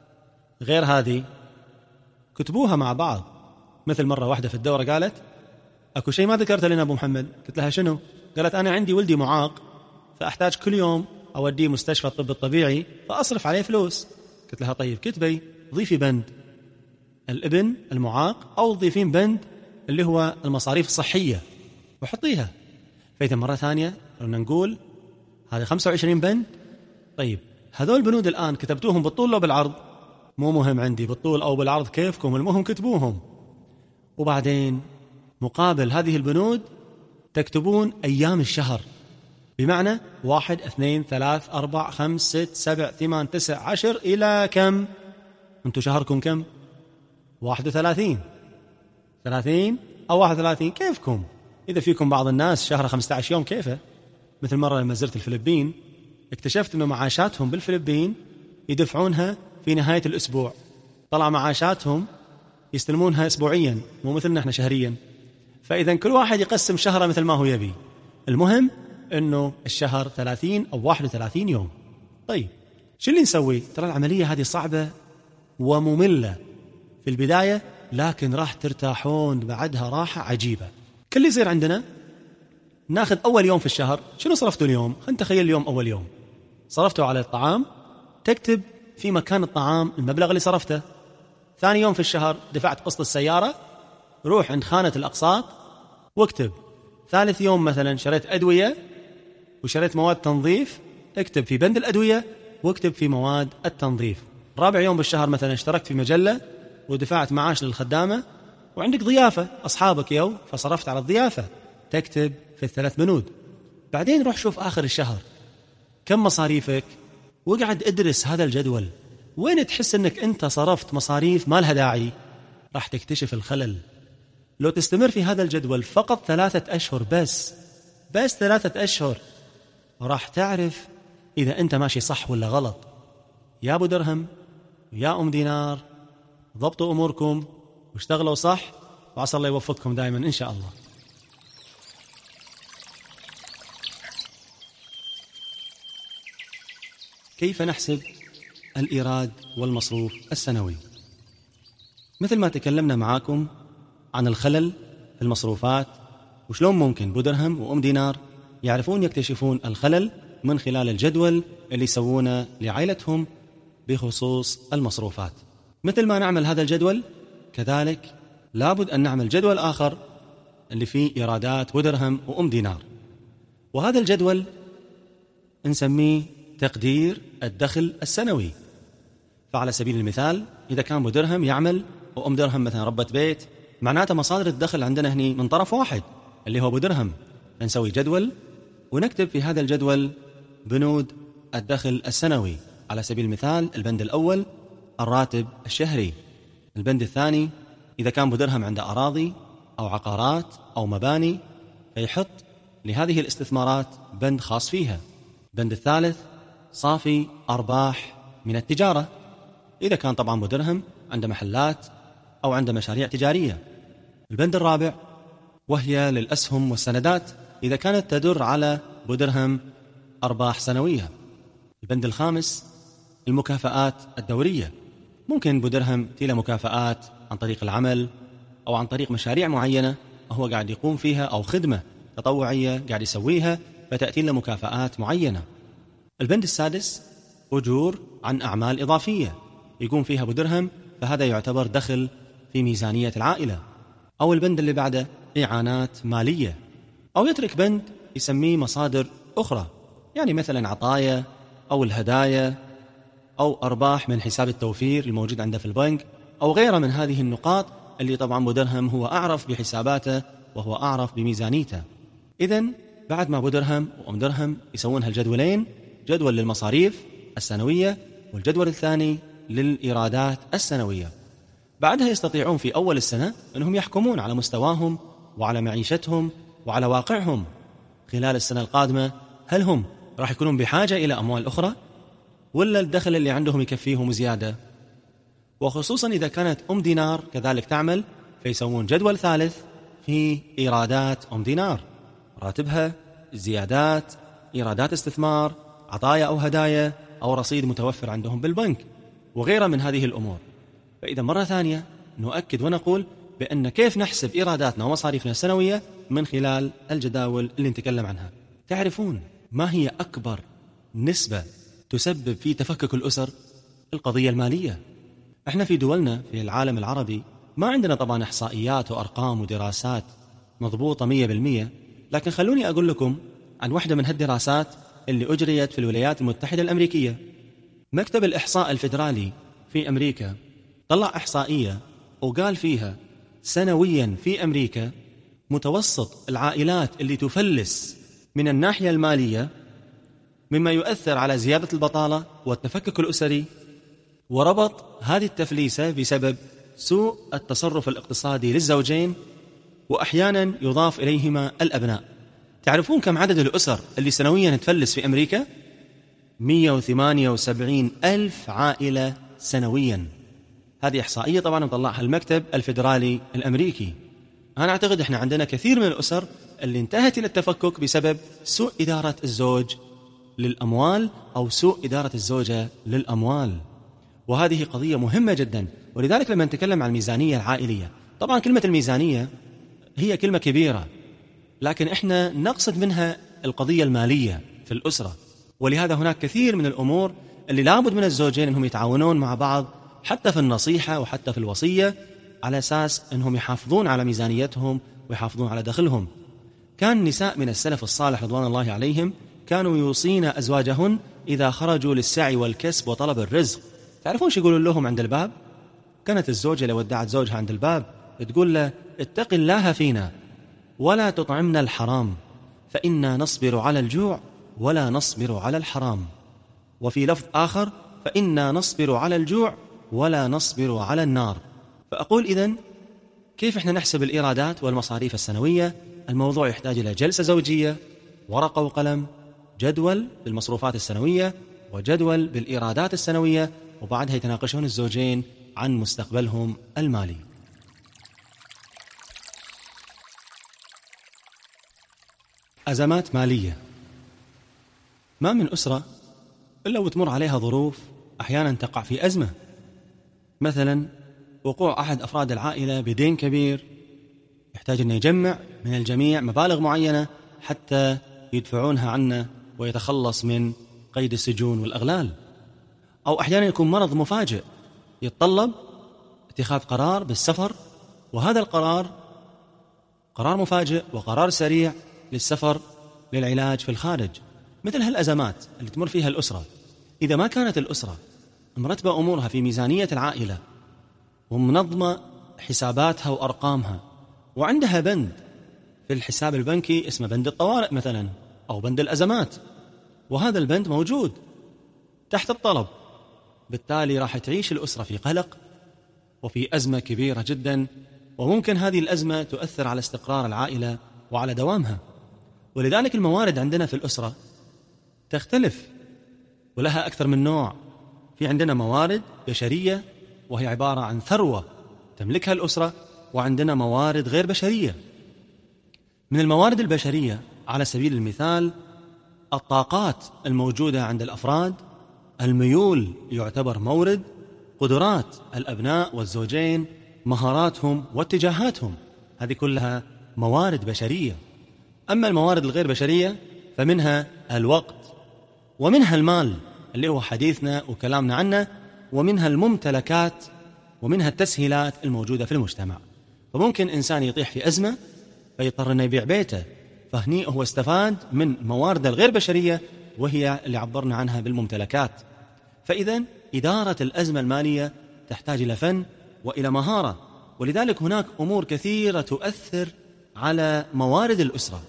غير هذه كتبوها مع بعض. مثل مرة واحدة في الدورة قالت: أكو شيء ما ذكرته لنا أبو محمد. قلت لها: شنو؟ قالت: أنا عندي ولدي معاق، فأحتاج كل يوم أوديه مستشفى الطب الطبيعي فأصرف عليه فلوس. قلت لها: طيب كتبي ضيفي بند الابن المعاق، أو ضيفين بند اللي هو المصاريف الصحية وحطيها. فإذا مرة ثانية قلنا نقول هذه خمسة وعشرين بند. طيب هذول البنود الآن كتبتوهم بالطول أو بالعرض؟ مو مهم عندي بالطول أو بالعرض، كيفكم، المهم كتبوهم. وبعدين مقابل هذه البنود تكتبون أيام الشهر بمعنى واحد اثنين ثلاث أربع خمس ست سبع ثمان تسع عشر إلى كم؟ أنتم شهركم كم؟ واحد وثلاثين ثلاثين أو واحد وثلاثين، كيفكم؟ إذا فيكم بعض الناس شهر خمسة عشر يوم كيفه؟ مثل مرة لما زرت الفلبين اكتشفت أن معاشاتهم بالفلبين يدفعونها في نهاية الأسبوع. طلع معاشاتهم يستلمونها أسبوعيا، مو مثلنا احنا شهريا. فإذا كل واحد يقسم شهره مثل ما هو يبي. المهم أنه الشهر ثلاثين أو واحد وثلاثين يوم. طيب شو اللي نسوي؟ ترى العملية هذه صعبة ومملة في البداية، لكن راح ترتاحون بعدها راحة عجيبة. كل اللي يصير عندنا ناخذ أول يوم في الشهر. شنو صرفتوا اليوم؟ خلينا نتخيل اليوم أول يوم صرفتوا على الطعام، تكتب في مكان الطعام المبلغ اللي صرفته. ثاني يوم في الشهر دفعت قسط السيارة، روح عند خانة الأقساط واكتب. ثالث يوم مثلا شريت أدوية وشريت مواد تنظيف، اكتب في بند الأدوية واكتب في مواد التنظيف. رابع يوم بالشهر مثلا اشتركت في مجلة ودفعت معاش للخدامة، وعندك ضيافة أصحابك يو فصرفت على الضيافة، تكتب في الثلاث بنود. بعدين روح شوف آخر الشهر كم مصاريفك، وقعد ادرس هذا الجدول. وين تحس انك انت صرفت مصاريف ما لها داعي، راح تكتشف الخلل. لو تستمر في هذا الجدول فقط ثلاثة أشهر بس بس ثلاثة أشهر راح تعرف إذا أنت ماشي صح ولا غلط. يا أبو درهم ويا أم دينار، ضبطوا أموركم واشتغلوا صح، وعسى الله يوفقكم دائما إن شاء الله. كيف نحسب الإيراد والمصروف السنوي؟ مثل ما تكلمنا معاكم عن الخلل في المصروفات، وشلون ممكن بو درهم وأم دينار يعرفون يكتشفون الخلل من خلال الجدول اللي يسوونه لعائلتهم بخصوص المصروفات. مثل ما نعمل هذا الجدول كذلك لابد أن نعمل جدول آخر اللي فيه إيرادات بو درهم وأم دينار، وهذا الجدول نسميه تقدير الدخل السنوي. فعلى سبيل المثال إذا كان بو درهم يعمل وأم درهم مثلا ربة بيت، معناته مصادر الدخل عندنا هني من طرف واحد اللي هو بو درهم. نسوي جدول ونكتب في هذا الجدول بنود الدخل السنوي. على سبيل المثال البند الأول الراتب الشهري، البند الثاني إذا كان بو درهم عنده أراضي أو عقارات أو مباني فيحط لهذه الاستثمارات بند خاص فيها. البند الثالث صافي أرباح من التجارة، إذا كان طبعا بو درهم عنده محلات أو عنده مشاريع تجارية. البند الرابع وهي للأسهم والسندات، إذا كانت تدر على بو درهم أرباح سنوية. البند الخامس المكافآت الدورية، ممكن بو درهم تيله مكافآت عن طريق العمل أو عن طريق مشاريع معينة هو قاعد يقوم فيها أو خدمة تطوعية قاعد يسويها فتأتي له مكافآت معينة. البند السادس أجور عن أعمال إضافية يقوم فيها بو درهم، فهذا يعتبر دخل في ميزانية العائلة. أو البند اللي بعده إعانات مالية، أو يترك بند يسميه مصادر أخرى، يعني مثلا عطايا أو الهدايا أو أرباح من حساب التوفير الموجود عنده في البنك أو غيرها من هذه النقاط اللي طبعا بو درهم هو أعرف بحساباته وهو أعرف بميزانيته. إذن بعد ما بو درهم وأم درهم يسوون هالجدولين، جدول للمصاريف السنوية والجدول الثاني للإيرادات السنوية، بعدها يستطيعون في أول السنة أنهم يحكمون على مستواهم وعلى معيشتهم وعلى واقعهم خلال السنة القادمة. هل هم راح يكونون بحاجة إلى أموال أخرى ولا الدخل اللي عندهم يكفيهم زيادة؟ وخصوصا إذا كانت أم دينار كذلك تعمل فيسوون جدول ثالث في إيرادات أم دينار، راتبها، زيادات، إيرادات استثمار، عطايا أو هدايا أو رصيد متوفر عندهم بالبنك وغيرها من هذه الأمور. فإذا مرة ثانية نؤكد ونقول بأن كيف نحسب إيراداتنا ومصاريفنا السنوية من خلال الجداول اللي نتكلم عنها. تعرفون ما هي أكبر نسبة تسبب في تفكك الأسر؟ القضية المالية. احنا في دولنا في العالم العربي ما عندنا طبعا إحصائيات وأرقام ودراسات مضبوطة مية بالمية، لكن خلوني أقول لكم عن واحدة من هالدراسات اللي أجريت في الولايات المتحدة الأمريكية. مكتب الإحصاء الفيدرالي في أمريكا طلع إحصائية وقال فيها سنويا في أمريكا متوسط العائلات اللي تفلس من الناحية المالية، مما يؤثر على زيادة البطالة والتفكك الأسري، وربط هذه التفليسة بسبب سوء التصرف الاقتصادي للزوجين، وأحيانا يضاف إليهما الأبناء. تعرفون كم عدد الأسر اللي سنويا تفلس في أمريكا؟ مئة وثمانية وسبعين ألف عائلة سنويا. هذه إحصائية طبعا مطلعها المكتب الفيدرالي الأمريكي. أنا أعتقد إحنا عندنا كثير من الأسر اللي انتهت إلى التفكك بسبب سوء إدارة الزوج للأموال أو سوء إدارة الزوجة للأموال، وهذه قضية مهمة جدا. ولذلك لما نتكلم عن الميزانية العائلية، طبعا كلمة الميزانية هي كلمة كبيرة، لكن إحنا نقصد منها القضية المالية في الأسرة. ولهذا هناك كثير من الأمور اللي لابد من الزوجين أنهم يتعاونون مع بعض، حتى في النصيحة وحتى في الوصية، على أساس أنهم يحافظون على ميزانيتهم ويحافظون على دخلهم. كان النساء من السلف الصالح رضوان الله عليهم كانوا يوصين أزواجهن إذا خرجوا للسعي والكسب وطلب الرزق. تعرفون شو يقولون لهم عند الباب؟ كانت الزوجة لو ودعت زوجها عند الباب تقول له: اتق الله فينا ولا تطعمنا الحرام، فإنا نصبر على الجوع ولا نصبر على الحرام. وفي لفظ آخر: فإنا نصبر على الجوع ولا نصبر على النار. فأقول إذن كيف إحنا نحسب الإيرادات والمصاريف السنوية؟ الموضوع يحتاج إلى جلسة زوجية، ورقة وقلم، جدول بالمصروفات السنوية وجدول بالإيرادات السنوية، وبعدها يتناقشون الزوجين عن مستقبلهم المالي. أزمات مالية. ما من أسرة إلا وتمر عليها ظروف أحيانا تقع في أزمة، مثلا وقوع أحد أفراد العائلة بدين كبير يحتاج أن يجمع من الجميع مبالغ معينة حتى يدفعونها عنه ويتخلص من قيد السجون والأغلال. أو أحيانا يكون مرض مفاجئ يتطلب اتخاذ قرار بالسفر، وهذا القرار قرار مفاجئ وقرار سريع للسفر للعلاج في الخارج. مثل هالأزمات اللي تمر فيها الأسرة، إذا ما كانت الأسرة مرتبة أمورها في ميزانية العائلة ومنظمة حساباتها وأرقامها، وعندها بند في الحساب البنكي اسمه بند الطوارئ مثلا أو بند الأزمات، وهذا البند موجود تحت الطلب، بالتالي راح تعيش الأسرة في قلق وفي أزمة كبيرة جدا، وممكن هذه الأزمة تؤثر على استقرار العائلة وعلى دوامها. ولذلك الموارد عندنا في الأسرة تختلف ولها أكثر من نوع. في عندنا موارد بشرية وهي عبارة عن ثروة تملكها الأسرة، وعندنا موارد غير بشرية. من الموارد البشرية على سبيل المثال الطاقات الموجودة عند الأفراد، الميول يعتبر مورد، قدرات الأبناء والزوجين، مهاراتهم واتجاهاتهم، هذه كلها موارد بشرية. أما الموارد الغير بشرية فمنها الوقت، ومنها المال اللي هو حديثنا وكلامنا عنه، ومنها الممتلكات، ومنها التسهيلات الموجودة في المجتمع. فممكن إنسان يطيح في أزمة فيضطر أن يبيع بيته، فهني هو استفاد من موارد الغير بشرية وهي اللي عبرنا عنها بالممتلكات. فإذن إدارة الأزمة المالية تحتاج إلى فن وإلى مهارة، ولذلك هناك أمور كثيرة تؤثر على موارد الأسرة.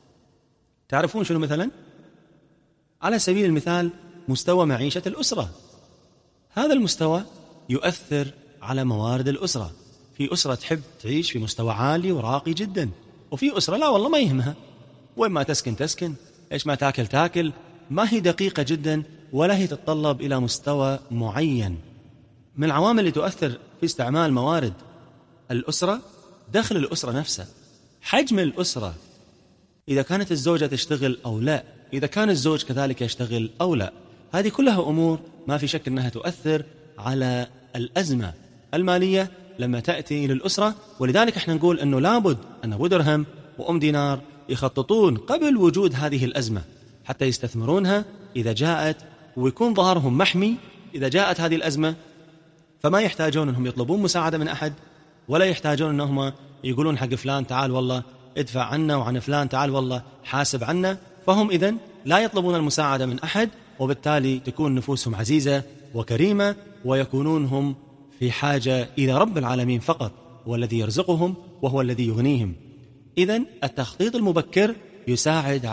تعرفون شنو مثلا؟ على سبيل المثال مستوى معيشة الأسرة، هذا المستوى يؤثر على موارد الأسرة. في أسرة تحب تعيش في مستوى عالي وراقي جدا، وفي أسرة لا والله ما يهمها، وين ما تسكن تسكن، إيش ما تاكل تاكل، ما هي دقيقة جدا ولا هي تتطلب إلى مستوى معين. من العوامل اللي تؤثر في استعمال موارد الأسرة دخل الأسرة نفسها، حجم الأسرة، إذا كانت الزوجة تشتغل أو لا، إذا كان الزوج كذلك يشتغل أو لا. هذه كلها أمور ما في شك أنها تؤثر على الأزمة المالية لما تأتي للأسرة. ولذلك احنا نقول أنه لابد أن أبو درهم وأم دينار يخططون قبل وجود هذه الأزمة حتى يستثمرونها إذا جاءت، ويكون ظهرهم محمي إذا جاءت هذه الأزمة، فما يحتاجون أنهم يطلبون مساعدة من أحد، ولا يحتاجون أنهم يقولون حق فلان تعال والله ادفع عنا، وعن فلان تعال والله حاسب عنا. فهم إذن لا يطلبون المساعدة من أحد، وبالتالي تكون نفوسهم عزيزة وكريمة، ويكونون هم في حاجة إلى رب العالمين فقط، هو الذي يرزقهم وهو الذي يغنيهم. إذن التخطيط المبكر يساعد على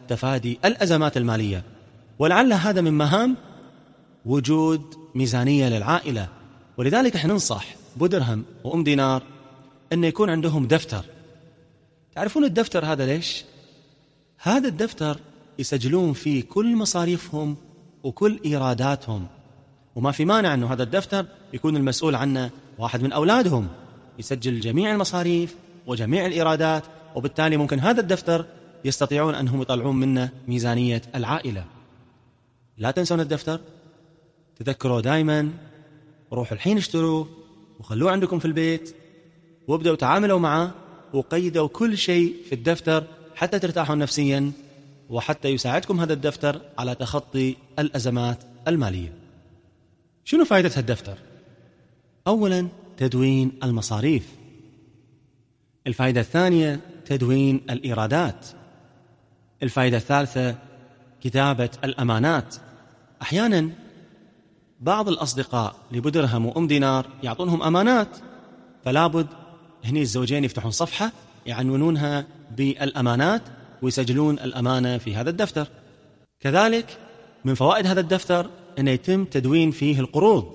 تفادي الأزمات المالية. ولعل هذا من مهام وجود ميزانية للعائلة. ولذلك احنا ننصح أبو درهم وأم دينار أن يكون عندهم دفتر. تعرفون الدفتر هذا ليش؟ هذا الدفتر يسجلون فيه كل مصاريفهم وكل إيراداتهم، وما في مانع أنه هذا الدفتر يكون المسؤول عنه واحد من أولادهم، يسجل جميع المصاريف وجميع الإيرادات، وبالتالي ممكن هذا الدفتر يستطيعون أنهم يطلعون منه ميزانية العائلة. لا تنسون الدفتر، تذكروا دائما، روحوا الحين اشتروه وخلوه عندكم في البيت وابدأوا تعاملوا معه وقيدوا كل شيء في الدفتر حتى ترتاحوا نفسيا، وحتى يساعدكم هذا الدفتر على تخطي الأزمات المالية. شنو فائدة هالدفتر؟ أولا تدوين المصاريف. الفائدة الثانية تدوين الإيرادات. الفائدة الثالثة كتابة الأمانات. أحيانا بعض الأصدقاء لبدرهم وأم دينار يعطونهم أمانات، فلا بد هني الزوجين يفتحون صفحة يعنونونها بالأمانات ويسجلون الأمانة في هذا الدفتر. كذلك من فوائد هذا الدفتر أن يتم تدوين فيه القروض.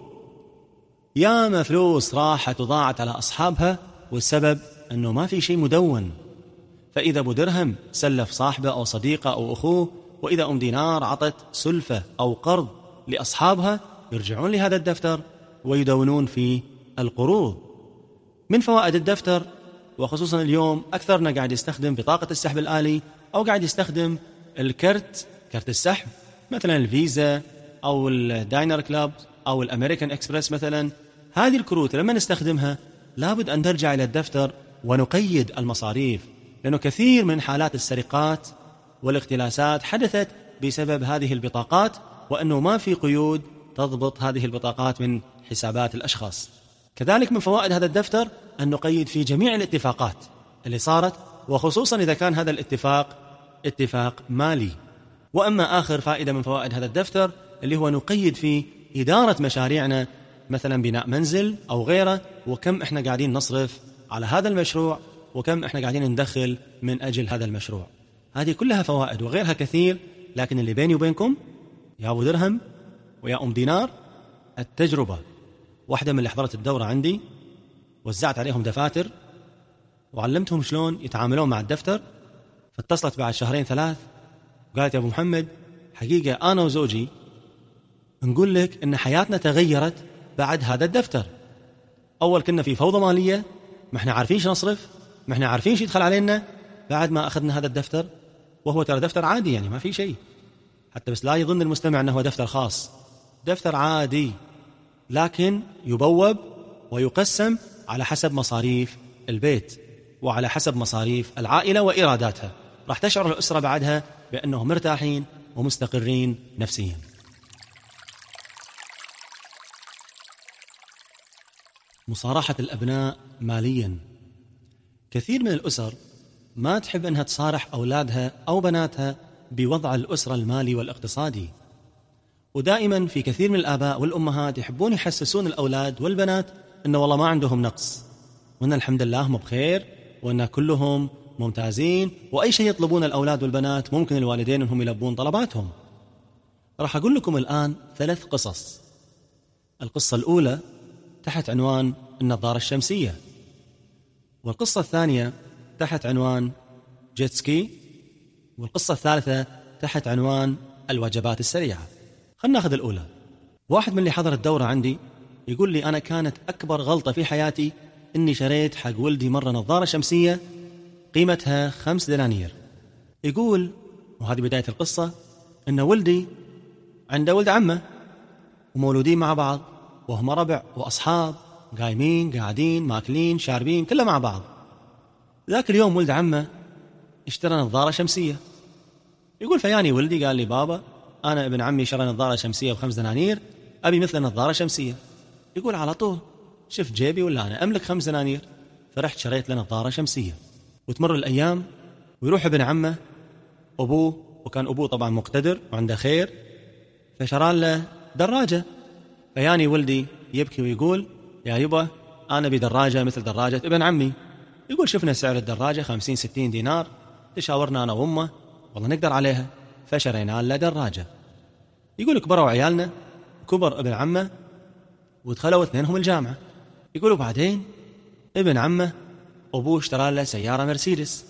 ياما فلوس راحت وضاعت على أصحابها والسبب أنه ما في شيء مدون. فإذا أبو درهم سلف صاحبه أو صديقه أو أخوه، وإذا أم دينار عطت سلفة أو قرض لأصحابها، يرجعون لهذا الدفتر ويدونون فيه القروض. من فوائد الدفتر، وخصوصا اليوم أكثرنا قاعد يستخدم بطاقة السحب الآلي أو قاعد يستخدم الكرت، كرت السحب، مثلا الفيزا أو الداينر كلاب أو الأمريكان إكسبرس مثلا. هذه الكروت لما نستخدمها لابد أن نرجع إلى الدفتر ونقيد المصاريف، لأنه كثير من حالات السرقات والاختلاسات حدثت بسبب هذه البطاقات، وأنه ما في قيود تضبط هذه البطاقات من حسابات الأشخاص. كذلك من فوائد هذا الدفتر أن نقيد في جميع الاتفاقات اللي صارت، وخصوصا إذا كان هذا الاتفاق اتفاق مالي. وأما آخر فائدة من فوائد هذا الدفتر اللي هو نقيد فيه إدارة مشاريعنا، مثلا بناء منزل أو غيره، وكم إحنا قاعدين نصرف على هذا المشروع وكم إحنا قاعدين ندخل من أجل هذا المشروع. هذه كلها فوائد وغيرها كثير، لكن اللي بيني وبينكم يا أبو درهم ويا أم دينار التجربة. واحدة من اللي حضرت الدورة عندي وزعت عليهم دفاتر وعلمتهم شلون يتعاملون مع الدفتر، فاتصلت بعد شهرين ثلاث وقالت يا أبو محمد، حقيقة أنا وزوجي نقول لك إن حياتنا تغيرت بعد هذا الدفتر. أول كنا في فوضى مالية، ما احنا عارفين شو نصرف، ما احنا عارفين شو يدخل علينا. بعد ما أخذنا هذا الدفتر، وهو ترى دفتر عادي يعني ما في شيء، حتى بس لا يظن المستمع أنه هو دفتر خاص، دفتر عادي، لكن يبوب ويقسم على حسب مصاريف البيت وعلى حسب مصاريف العائلة وإيراداتها. راح تشعر الأسرة بعدها بأنهم مرتاحين ومستقرين نفسيا. مصارحة الأبناء ماليا. كثير من الأسر ما تحب أنها تصارح أولادها أو بناتها بوضع الأسرة المالي والاقتصادي، ودائما في كثير من الآباء والأمهات يحبون يحسسون الأولاد والبنات أنه والله ما عندهم نقص، وأن الحمد لله هم بخير، وأن كلهم ممتازين، وأي شيء يطلبون الأولاد والبنات ممكن الوالدين أنهم يلبون طلباتهم. راح أقول لكم الآن ثلاث قصص. القصة الأولى تحت عنوان النظارة الشمسية، والقصة الثانية تحت عنوان جيت سكي، والقصة الثالثة تحت عنوان الوجبات السريعة. خلنا ناخذ الأولى. واحد من اللي حضر الدورة عندي يقول لي أنا كانت أكبر غلطة في حياتي إني شريت حق ولدي مرة نظارة شمسية قيمتها خمس دنانير. يقول، وهذه بداية القصة، إن ولدي عنده ولد عمه ومولودين مع بعض، وهم ربع وأصحاب، قايمين قاعدين ماكلين شاربين كله مع بعض. ذاك اليوم ولد عمه اشترى نظارة شمسية. يقول فياني ولدي قال لي بابا أنا ابن عمي شرى نظارة شمسية بخمس دنانير، أبي مثل نظارة شمسية. يقول على طول شفت جيبي ولا أنا أملك خمس دنانير، فرحت شريت له نظارة شمسية. وتمر الأيام ويروح ابن عمه أبوه، وكان أبوه طبعا مقتدر وعنده خير، فشرى له دراجة. فياني ولدي يبكي ويقول يا يبا أنا بدراجة مثل دراجة ابن عمي. يقول شفنا سعر الدراجة خمسين ستين دينار، تشاورنا أنا وأمه والله نقدر عليها، فشرينا له دراجة. يقول كبروا عيالنا، كبر ابن عمه ودخلوا اثنينهم الجامعة. يقولوا بعدين ابن عمه أبوه اشترى له سيارة مرسيدس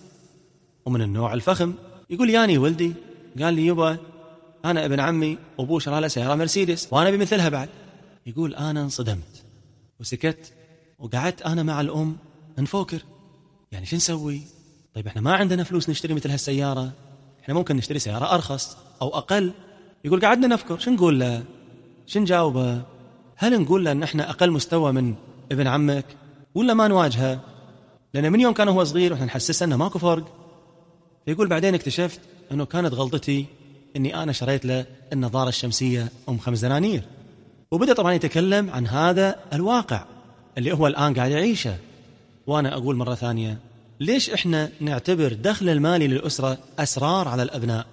ومن النوع الفخم. يقول ياني ولدي قال لي يبا أنا ابن عمي أبوه اشترى له سيارة مرسيدس وأنا بمثلها بعد. يقول أنا انصدمت وسكت وقعدت أنا مع الأم نفكر يعني شو نسوي؟ طيب احنا ما عندنا فلوس نشتري مثل هالسيارة، احنا ممكن نشتري سيارة أرخص أو أقل. يقول قعدنا نفكر شو نقول له، شو نجاوبه؟ هل نقول له ان احنا أقل مستوى من ابن عمك ولا ما نواجهه؟ لأن من يوم كان هو صغير وإحنا نحسسه أنه ماكو فرق. فيقول بعدين اكتشفت أنه كانت غلطتي أني أنا شريت له النظارة الشمسية أم خمس دنانير. وبدأ طبعا يتكلم عن هذا الواقع اللي هو الآن قاعد يعيشه. وأنا أقول مرة ثانية، ليش إحنا نعتبر دخل المالي للأسرة أسرار على الأبناء؟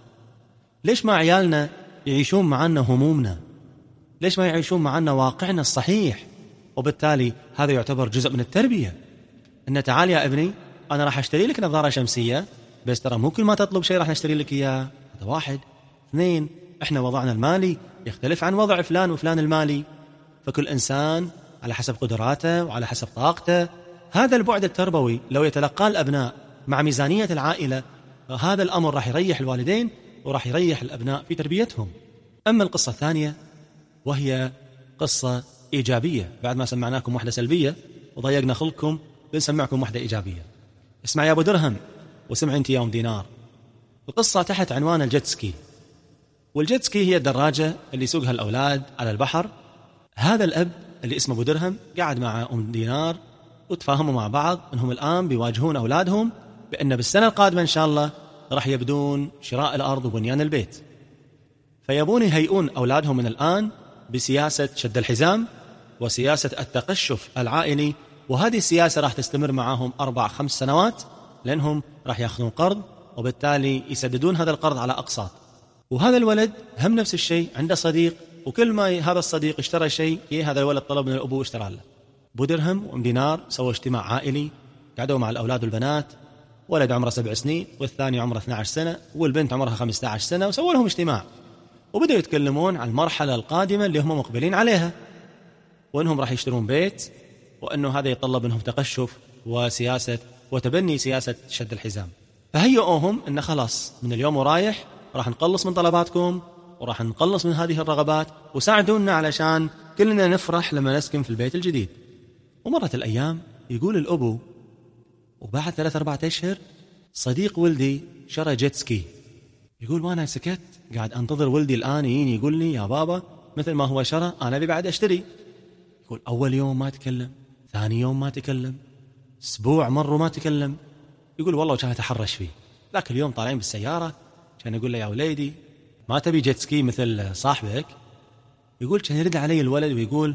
ليش ما عيالنا يعيشون معنا همومنا؟ ليش ما يعيشون معنا واقعنا الصحيح؟ وبالتالي هذا يعتبر جزء من التربية، إن تعال يا ابني أنا راح أشتري لك نظارة شمسية، بس ترى مو كل ما تطلب شيء راح نشتري لك إياه. هذا واحد. اثنين، إحنا وضعنا المالي يختلف عن وضع فلان وفلان المالي، فكل إنسان على حسب قدراته وعلى حسب طاقته. هذا البعد التربوي لو يتلقاه الأبناء مع ميزانية العائلة، هذا الأمر راح يريح الوالدين وراح يريح الأبناء في تربيتهم. أما القصة الثانية وهي قصة إيجابية، بعد ما سمعناكم واحدة سلبية وضيقنا خلقكم بنسمعكم واحدة إيجابية. اسمع يا أبو درهم وسمع أنت يا أم دينار. القصة تحت عنوان الجيتسكي. والجيتسكي هي الدراجة اللي يسوقها الأولاد على البحر. هذا الأب اللي اسمه أبو درهم قاعد مع أم دينار وتفاهموا مع بعض أنهم الآن بيواجهون أولادهم بأن بالسنة القادمة إن شاء الله راح يبدون شراء الأرض وبنيان البيت، فيبون يهيئون أولادهم من الآن بسياسة شد الحزام وسياسة التقشف العائلي. وهذه السياسة راح تستمر معهم أربع خمس سنوات، لأنهم راح يأخذون قرض وبالتالي يسددون هذا القرض على أقساط. وهذا الولد هم نفس الشيء، عنده صديق، وكل ما هذا الصديق اشترى شيء يه هذا الولد طلب من الأبو اشترى له. أبو درهم وأم دينار سووا اجتماع عائلي، قعدوا مع الأولاد والبنات، ولد عمره سبع سنين والثاني عمره اثنتي عشرة سنة والبنت عمرها خمسة عشر سنة، وسووا لهم اجتماع وبدأوا يتكلمون عن المرحلة القادمة اللي هم مقبلين عليها، وأنهم راح يشترون بيت، وأنه هذا يتطلب منهم تقشف وسياسة وتبني سياسة شد الحزام. فهيئوهم أن خلاص من اليوم ورايح راح نقلص من طلباتكم وراح نقلص من هذه الرغبات، وساعدونا علشان كلنا نفرح لما نسكن في البيت الجديد. ومرت الأيام، يقول الأبو وبعد ثلاث أربعة أشهر صديق ولدي شرى جيتسكي. يقول وانا سكت قاعد انتظر ولدي الآن يجيني يقول لي يا بابا مثل ما هو شرى أنا أبي بعد أشتري. يقول أول يوم ما تكلم، ثاني يوم ما تكلم، أسبوع مر وما تكلم. يقول والله كان أتحرش فيه. ذاك اليوم طالعين بالسيارة كان يقول له يا وليدي ما تبي جيتسكي مثل صاحبك؟ يقول كان يرد علي الولد ويقول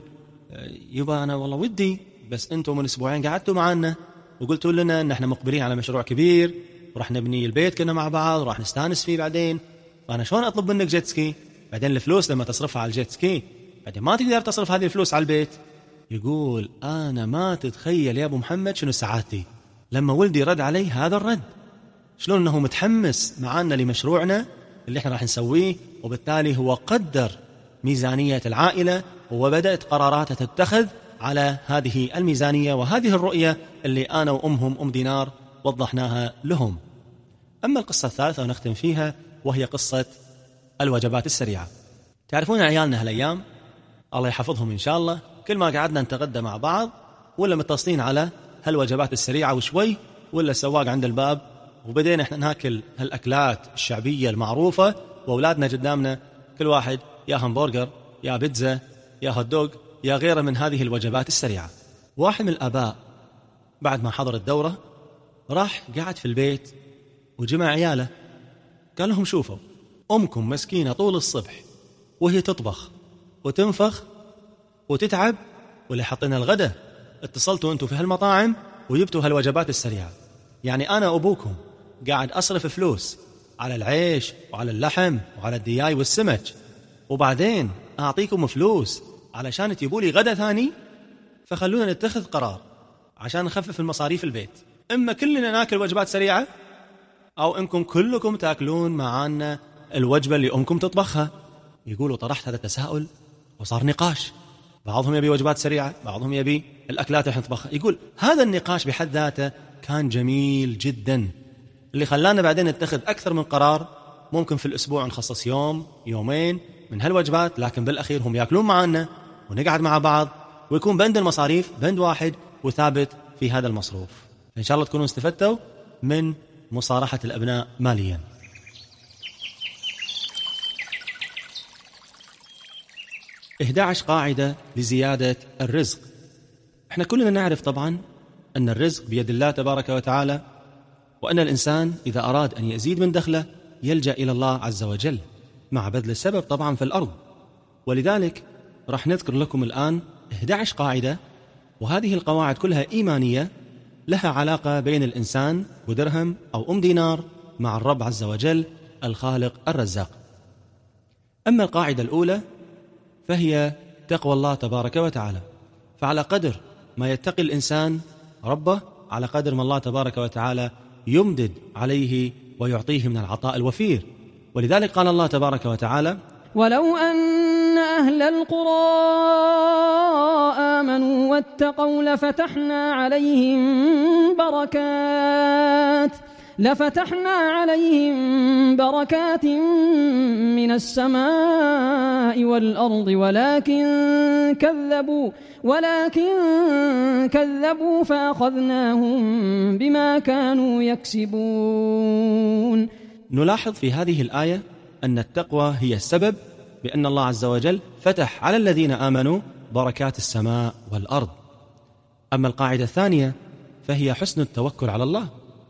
يبا أنا والله ودي، بس أنتم من أسبوعين قعدتوا معنا وقلتوا لنا أن احنا مقبلين على مشروع كبير وراح نبني البيت كنا مع بعض وراح نستانس فيه بعدين، فأنا شلون أطلب منك جيتسكي؟ بعدين الفلوس لما تصرفها على الجيتسكي بعدين ما تقدر تصرف هذه الفلوس على البيت. يقول أنا ما تتخيل يا أبو محمد شنو سعادتي لما ولدي رد علي هذا الرد، شلون أنه متحمس معنا لمشروعنا اللي احنا راح نسويه، وبالتالي هو قدر ميزانية العائلة وبدأت قراراته تتخذ على هذه الميزانية وهذه الرؤية اللي أنا وأمهم أم دينار وضحناها لهم. أما القصة الثالثة ونختم فيها وهي قصة الوجبات السريعة. تعرفون عيالنا هالأيام الله يحفظهم إن شاء الله، كل ما قعدنا نتغدى مع بعض ولا متصلين على هالوجبات السريعة وشوي ولا السواق عند الباب، وبدينا احنا ناكل هالأكلات الشعبية المعروفة، وأولادنا قدامنا كل واحد يا همبرجر يا بيتزا يا هوت دوغ يا غيره من هذه الوجبات السريعة. واحد من الآباء بعد ما حضر الدورة راح قعد في البيت وجمع عياله، قال لهم شوفوا أمكم مسكينة طول الصبح وهي تطبخ وتنفخ وتتعب واللي حطينا الغداء، اتصلتوا أنتوا في هالمطاعم وجبتوا هالوجبات السريعة، يعني أنا أبوكم قاعد أصرف فلوس على العيش وعلى اللحم وعلى الدياي والسمك، وبعدين أعطيكم فلوس علشان تجيبوا لي غدا ثاني؟ فخلونا نتخذ قرار عشان نخفف المصاريف البيت، إما كلنا ناكل وجبات سريعة أو إنكم كلكم تأكلون معانا الوجبة اللي أمكم تطبخها. يقولوا طرحت هذا التساؤل وصار نقاش، بعضهم يبي وجبات سريعة، بعضهم يبي الأكلات اللي نطبخها. يقول هذا النقاش بحد ذاته كان جميل جدا، اللي خلانا بعدين نتخذ أكثر من قرار. ممكن في الأسبوع نخصص يوم يومين من هالوجبات، لكن بالأخير هم يأكلون معنا ونقعد مع بعض، ويكون بند المصاريف بند واحد وثابت في هذا المصروف. إن شاء الله تكونوا استفدتوا من مصارحة الأبناء ماليا. إحدى عشر قاعدة لزيادة الرزق. احنا كلنا نعرف طبعا أن الرزق بيد الله تبارك وتعالى، وأن الإنسان إذا أراد أن يزيد من دخله يلجأ إلى الله عز وجل مع بذل السبب طبعا في الأرض. ولذلك راح نذكر لكم الآن إحدى عشر قاعدة، وهذه القواعد كلها إيمانية لها علاقة بين الإنسان ودرهم أو أم دينار مع الرب عز وجل الخالق الرزاق. أما القاعدة الأولى فهي تقوى الله تبارك وتعالى، فعلى قدر ما يتقي الإنسان ربه على قدر ما الله تبارك وتعالى يمدد عليه ويعطيه من العطاء الوفير. ولذلك قال الله تبارك وتعالى: ولو أن أهل القرى آمنوا واتقوا لفتحنا عليهم بركات لفتحنا عليهم بركات من السماء والأرض ولكن كذبوا ولكن كذبوا فأخذناهم بما كانوا يكسبون. نلاحظ في هذه الآية أن التقوى هي السبب بأن الله عز وجل فتح على الذين آمنوا بركات السماء والأرض. أما القاعدة الثانية فهي حسن التوكل على الله،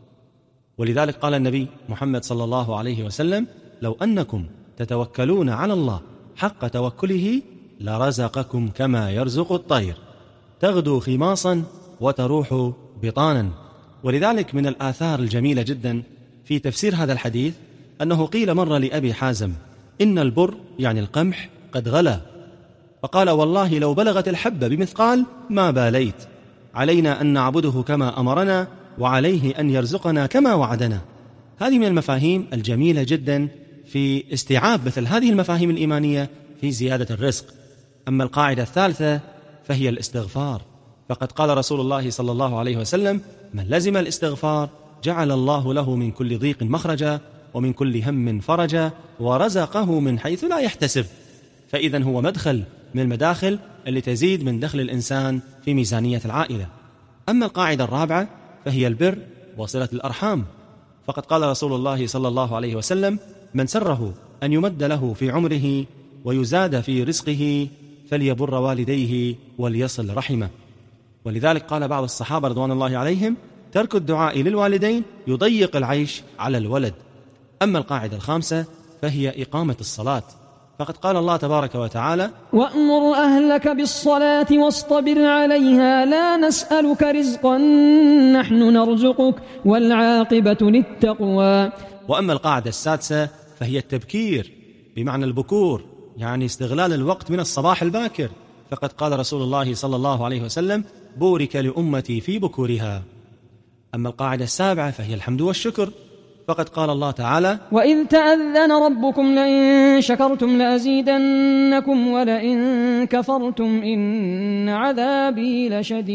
ولذلك قال النبي محمد صلى الله عليه وسلم: لو أنكم تتوكلون على الله حق توكله لرزقكم كما يرزق الطير تغدو خماصا وتروح بطانا. ولذلك من الآثار الجميلة جدا في تفسير هذا الحديث أنه قيل مرة لأبي حازم: إن البر يعني القمح قد غلا، فقال: والله لو بلغت الحبة بمثقال ما باليت، علينا أن نعبده كما أمرنا وعليه أن يرزقنا كما وعدنا. هذه من المفاهيم الجميلة جدا في استيعاب مثل هذه المفاهيم الإيمانية في زيادة الرزق. أما القاعدة الثالثة فهي الاستغفار، فقد قال رسول الله صلى الله عليه وسلم: من لزم الاستغفار جعل الله له من كل ضيق مخرجا ومن كل هم فرجا ورزقه من حيث لا يحتسب. فإذن هو مدخل من المداخل اللي تزيد من دخل الإنسان في ميزانية العائلة. أما القاعدة الرابعة فهي البر وصلة الأرحام، فقد قال رسول الله صلى الله عليه وسلم: من سره أن يمد له في عمره ويزاد في رزقه فليبر والديه وليصل رحمه. ولذلك قال بعض الصحابة رضوان الله عليهم: ترك الدعاء للوالدين يضيق العيش على الولد. أما القاعدة الخامسة فهي إقامة الصلاة، فقد قال الله تبارك وتعالى: وأمر أهلك بالصلاة واصطبر عليها لا نسألك رزقا نحن نرزقك والعاقبة للتقوى. وأما القاعدة السادسة فهي التبكير بمعنى البكور، يعني استغلال الوقت من الصباح الباكر، فقد قال رسول الله صلى الله عليه وسلم: بورك لأمتي في بكورها. أما القاعدة السابعة فهي الحمد والشكر، فقد قال الله تعالى: وإذ تأذن ربكم لئن شكرتم لأزيدنكم ولئن كفرتم إن عذابي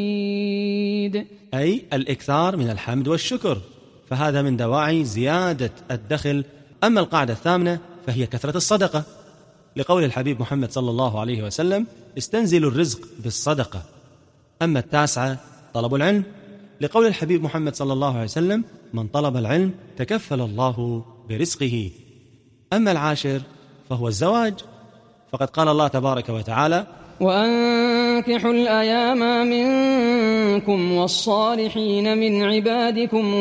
لشديد. أي الإكثار من الحمد والشكر، فهذا من دواعي زيادة الدخل. أما القاعدة الثامنة فهي كثرة الصدقة، لقول الحبيب محمد صلى الله عليه وسلم: استنزلوا الرزق بالصدقة. أما التاسعة طلب العلم، لقول الحبيب محمد صلى الله عليه وسلم: من طلب العلم تكفل الله برزقه. أما العاشر فهو الزواج، فقد قال الله تبارك وتعالى: وأنكحوا الأيام منكم والصالحين من عبادكم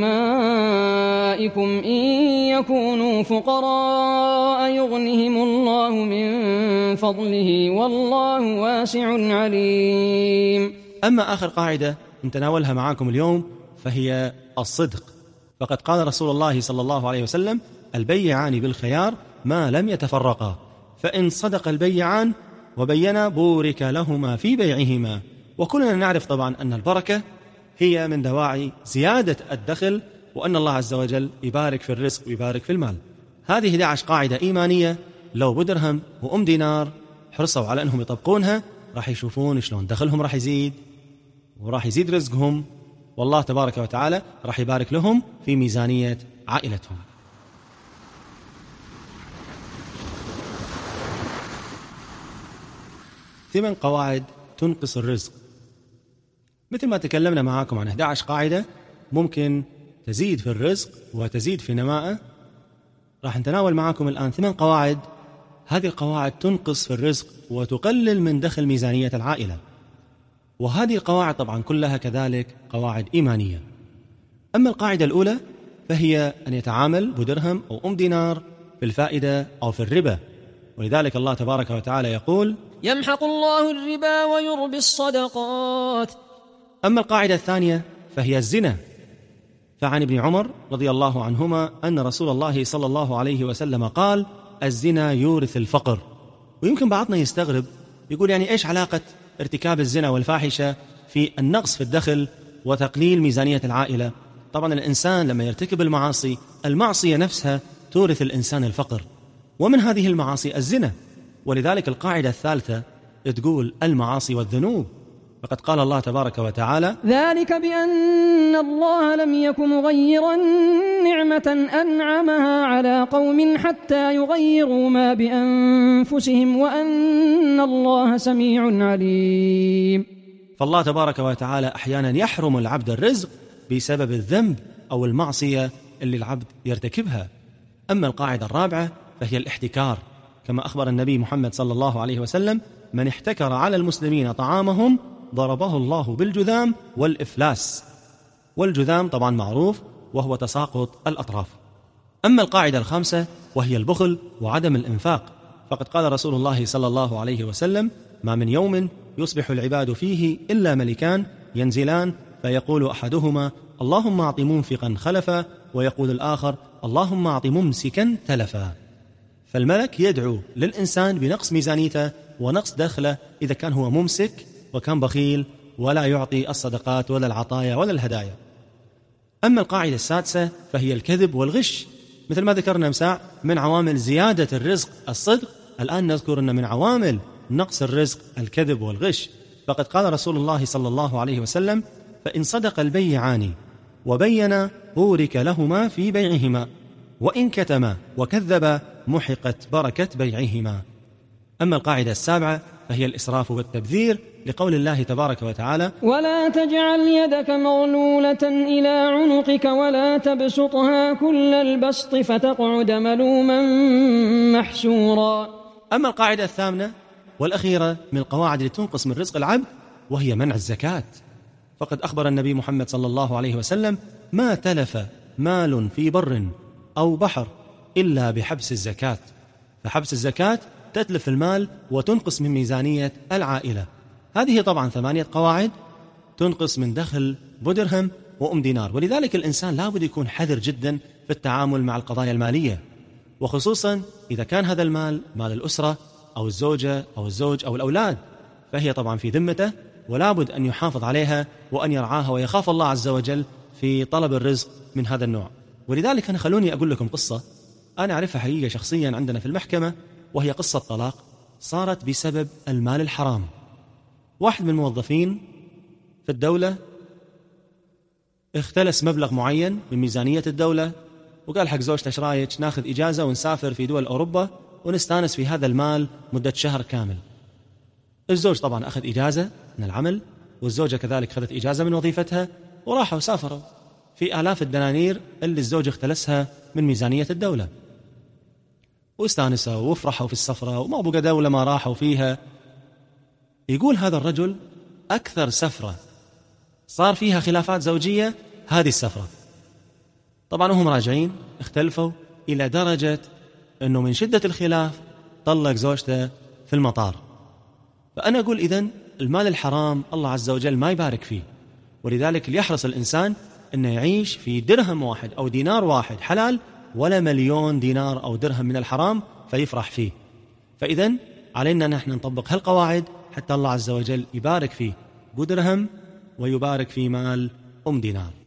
وإمائكم إن يكونوا فقراء يغنهم الله من فضله والله واسع عليم. أما آخر قاعدة نتناولها معاكم اليوم فهي الصدق، فقد قال رسول الله صلى الله عليه وسلم: البيعان بالخيار ما لم يتفرقا، فإن صدق البيعان وبينا بورك لهما في بيعهما. وكلنا نعرف طبعا أن البركة هي من دواعي زيادة الدخل وأن الله عز وجل يبارك في الرزق ويبارك في المال. هذه إحدى عشرة قاعدة إيمانية لو بدرهم وأم دينار حرصوا على أنهم يطبقونها راح يشوفون شلون دخلهم راح يزيد وراح يزيد رزقهم، والله تبارك وتعالى راح يبارك لهم في ميزانية عائلتهم. ثمان قواعد تنقص الرزق. مثل ما تكلمنا معاكم عن إحدى عشرة قاعدة ممكن تزيد في الرزق وتزيد في نمائه، راح نتناول معاكم الآن ثمان قواعد. هذه القواعد تنقص في الرزق وتقلل من دخل ميزانية العائلة، وهذه القواعد طبعا كلها كذلك قواعد إيمانية. أما القاعدة الأولى فهي أن يتعامل بدرهم أو أم دينار في الفائدة أو في الربا، ولذلك الله تبارك وتعالى يقول: يمحق الله الربا ويربي الصدقات. أما القاعدة الثانية فهي الزنا، فعن ابن عمر رضي الله عنهما أن رسول الله صلى الله عليه وسلم قال: الزنا يورث الفقر. ويمكن بعضنا يستغرب يقول يعني إيش علاقة ارتكاب الزنا والفاحشة في النقص في الدخل وتقليل ميزانية العائلة؟ طبعا الإنسان لما يرتكب المعاصي، المعصية نفسها تورث الإنسان الفقر، ومن هذه المعاصي الزنا. ولذلك القاعدة الثالثة تقول المعاصي والذنوب، فقد قال الله تبارك وتعالى: ذلك بأن الله لم يك مغيرا نعمة أنعمها على قوم حتى يغيروا ما بأنفسهم وأن الله سميع عليم. فالله تبارك وتعالى أحيانا يحرم العبد الرزق بسبب الذنب أو المعصية اللي العبد يرتكبها. أما القاعدة الرابعة فهي الاحتكار، كما أخبر النبي محمد صلى الله عليه وسلم: من احتكر على المسلمين طعامهم ضربه الله بالجذام والإفلاس. والجذام طبعا معروف وهو تساقط الأطراف. أما القاعدة الخامسة وهي البخل وعدم الإنفاق، فقد قال رسول الله صلى الله عليه وسلم: ما من يوم يصبح العباد فيه إلا ملكان ينزلان فيقول أحدهما: اللهم أعط منفقا خلفا، ويقول الآخر: اللهم أعط ممسكا تلفا. فالملك يدعو للإنسان بنقص ميزانيته ونقص دخله إذا كان هو ممسك وكان بخيل ولا يعطي الصدقات ولا العطايا ولا الهدايا. أما القاعدة السادسة فهي الكذب والغش. مثل ما ذكرنا مساء من عوامل زيادة الرزق الصدق، الآن نذكر أن من عوامل نقص الرزق الكذب والغش. فقد قال رسول الله صلى الله عليه وسلم: فإن صدق البيعان وبينا بورك لهما في بيعهما، وإن كتما وكذبا محقت بركة بيعهما. أما القاعدة السابعة فهي الإسراف والتبذير، لقول الله تبارك وتعالى: ولا تجعل يدك مغلولة إلى عنقك ولا تبسطها كل البسط فتقعد ملوما محسورا. أما القاعدة الثامنة والأخيرة من القواعد التي تنقص من رزق العبد وهي منع الزكاة، فقد أخبر النبي محمد صلى الله عليه وسلم: ما تلف مال في بر أو بحر إلا بحبس الزكاة. فحبس الزكاة تتلف المال وتنقص من ميزانية العائلة. هذه طبعا ثمانية قواعد تنقص من دخل بدرهم وأم دينار، ولذلك الإنسان لابد يكون حذر جدا في التعامل مع القضايا المالية، وخصوصا إذا كان هذا المال مال الأسرة أو الزوجة أو الزوج أو الأولاد، فهي طبعا في ذمته ولابد أن يحافظ عليها وأن يرعاها ويخاف الله عز وجل في طلب الرزق من هذا النوع. ولذلك أنا خلوني أقول لكم قصة أنا أعرفها حقيقة شخصيا عندنا في المحكمة، وهي قصة طلاق صارت بسبب المال الحرام. واحد من الموظفين في الدولة اختلس مبلغ معين من ميزانية الدولة، وقال حق زوجته: ايش رايك ناخذ إجازة ونسافر في دول أوروبا ونستانس في هذا المال مدة شهر كامل. الزوج طبعا أخذ إجازة من العمل، والزوجة كذلك أخذت إجازة من وظيفتها، وراحوا وسافروا في آلاف الدنانير اللي الزوج اختلسها من ميزانية الدولة، واستانسوا وافرحوا في السفرة وما بقى دولة ما راحوا فيها. يقول هذا الرجل: أكثر سفرة صار فيها خلافات زوجية هذه السفرة. طبعا هم راجعين اختلفوا إلى درجة أنه من شدة الخلاف طلق زوجته في المطار. فأنا أقول إذن المال الحرام الله عز وجل ما يبارك فيه، ولذلك ليحرص الإنسان أنه يعيش في درهم واحد أو دينار واحد حلال، ولا مليون دينار أو درهم من الحرام فيفرح فيه. فإذن علينا نحن نطبق هالقواعد حتى الله عز وجل يبارك فيه بدرهم ويبارك في مال أم دينار.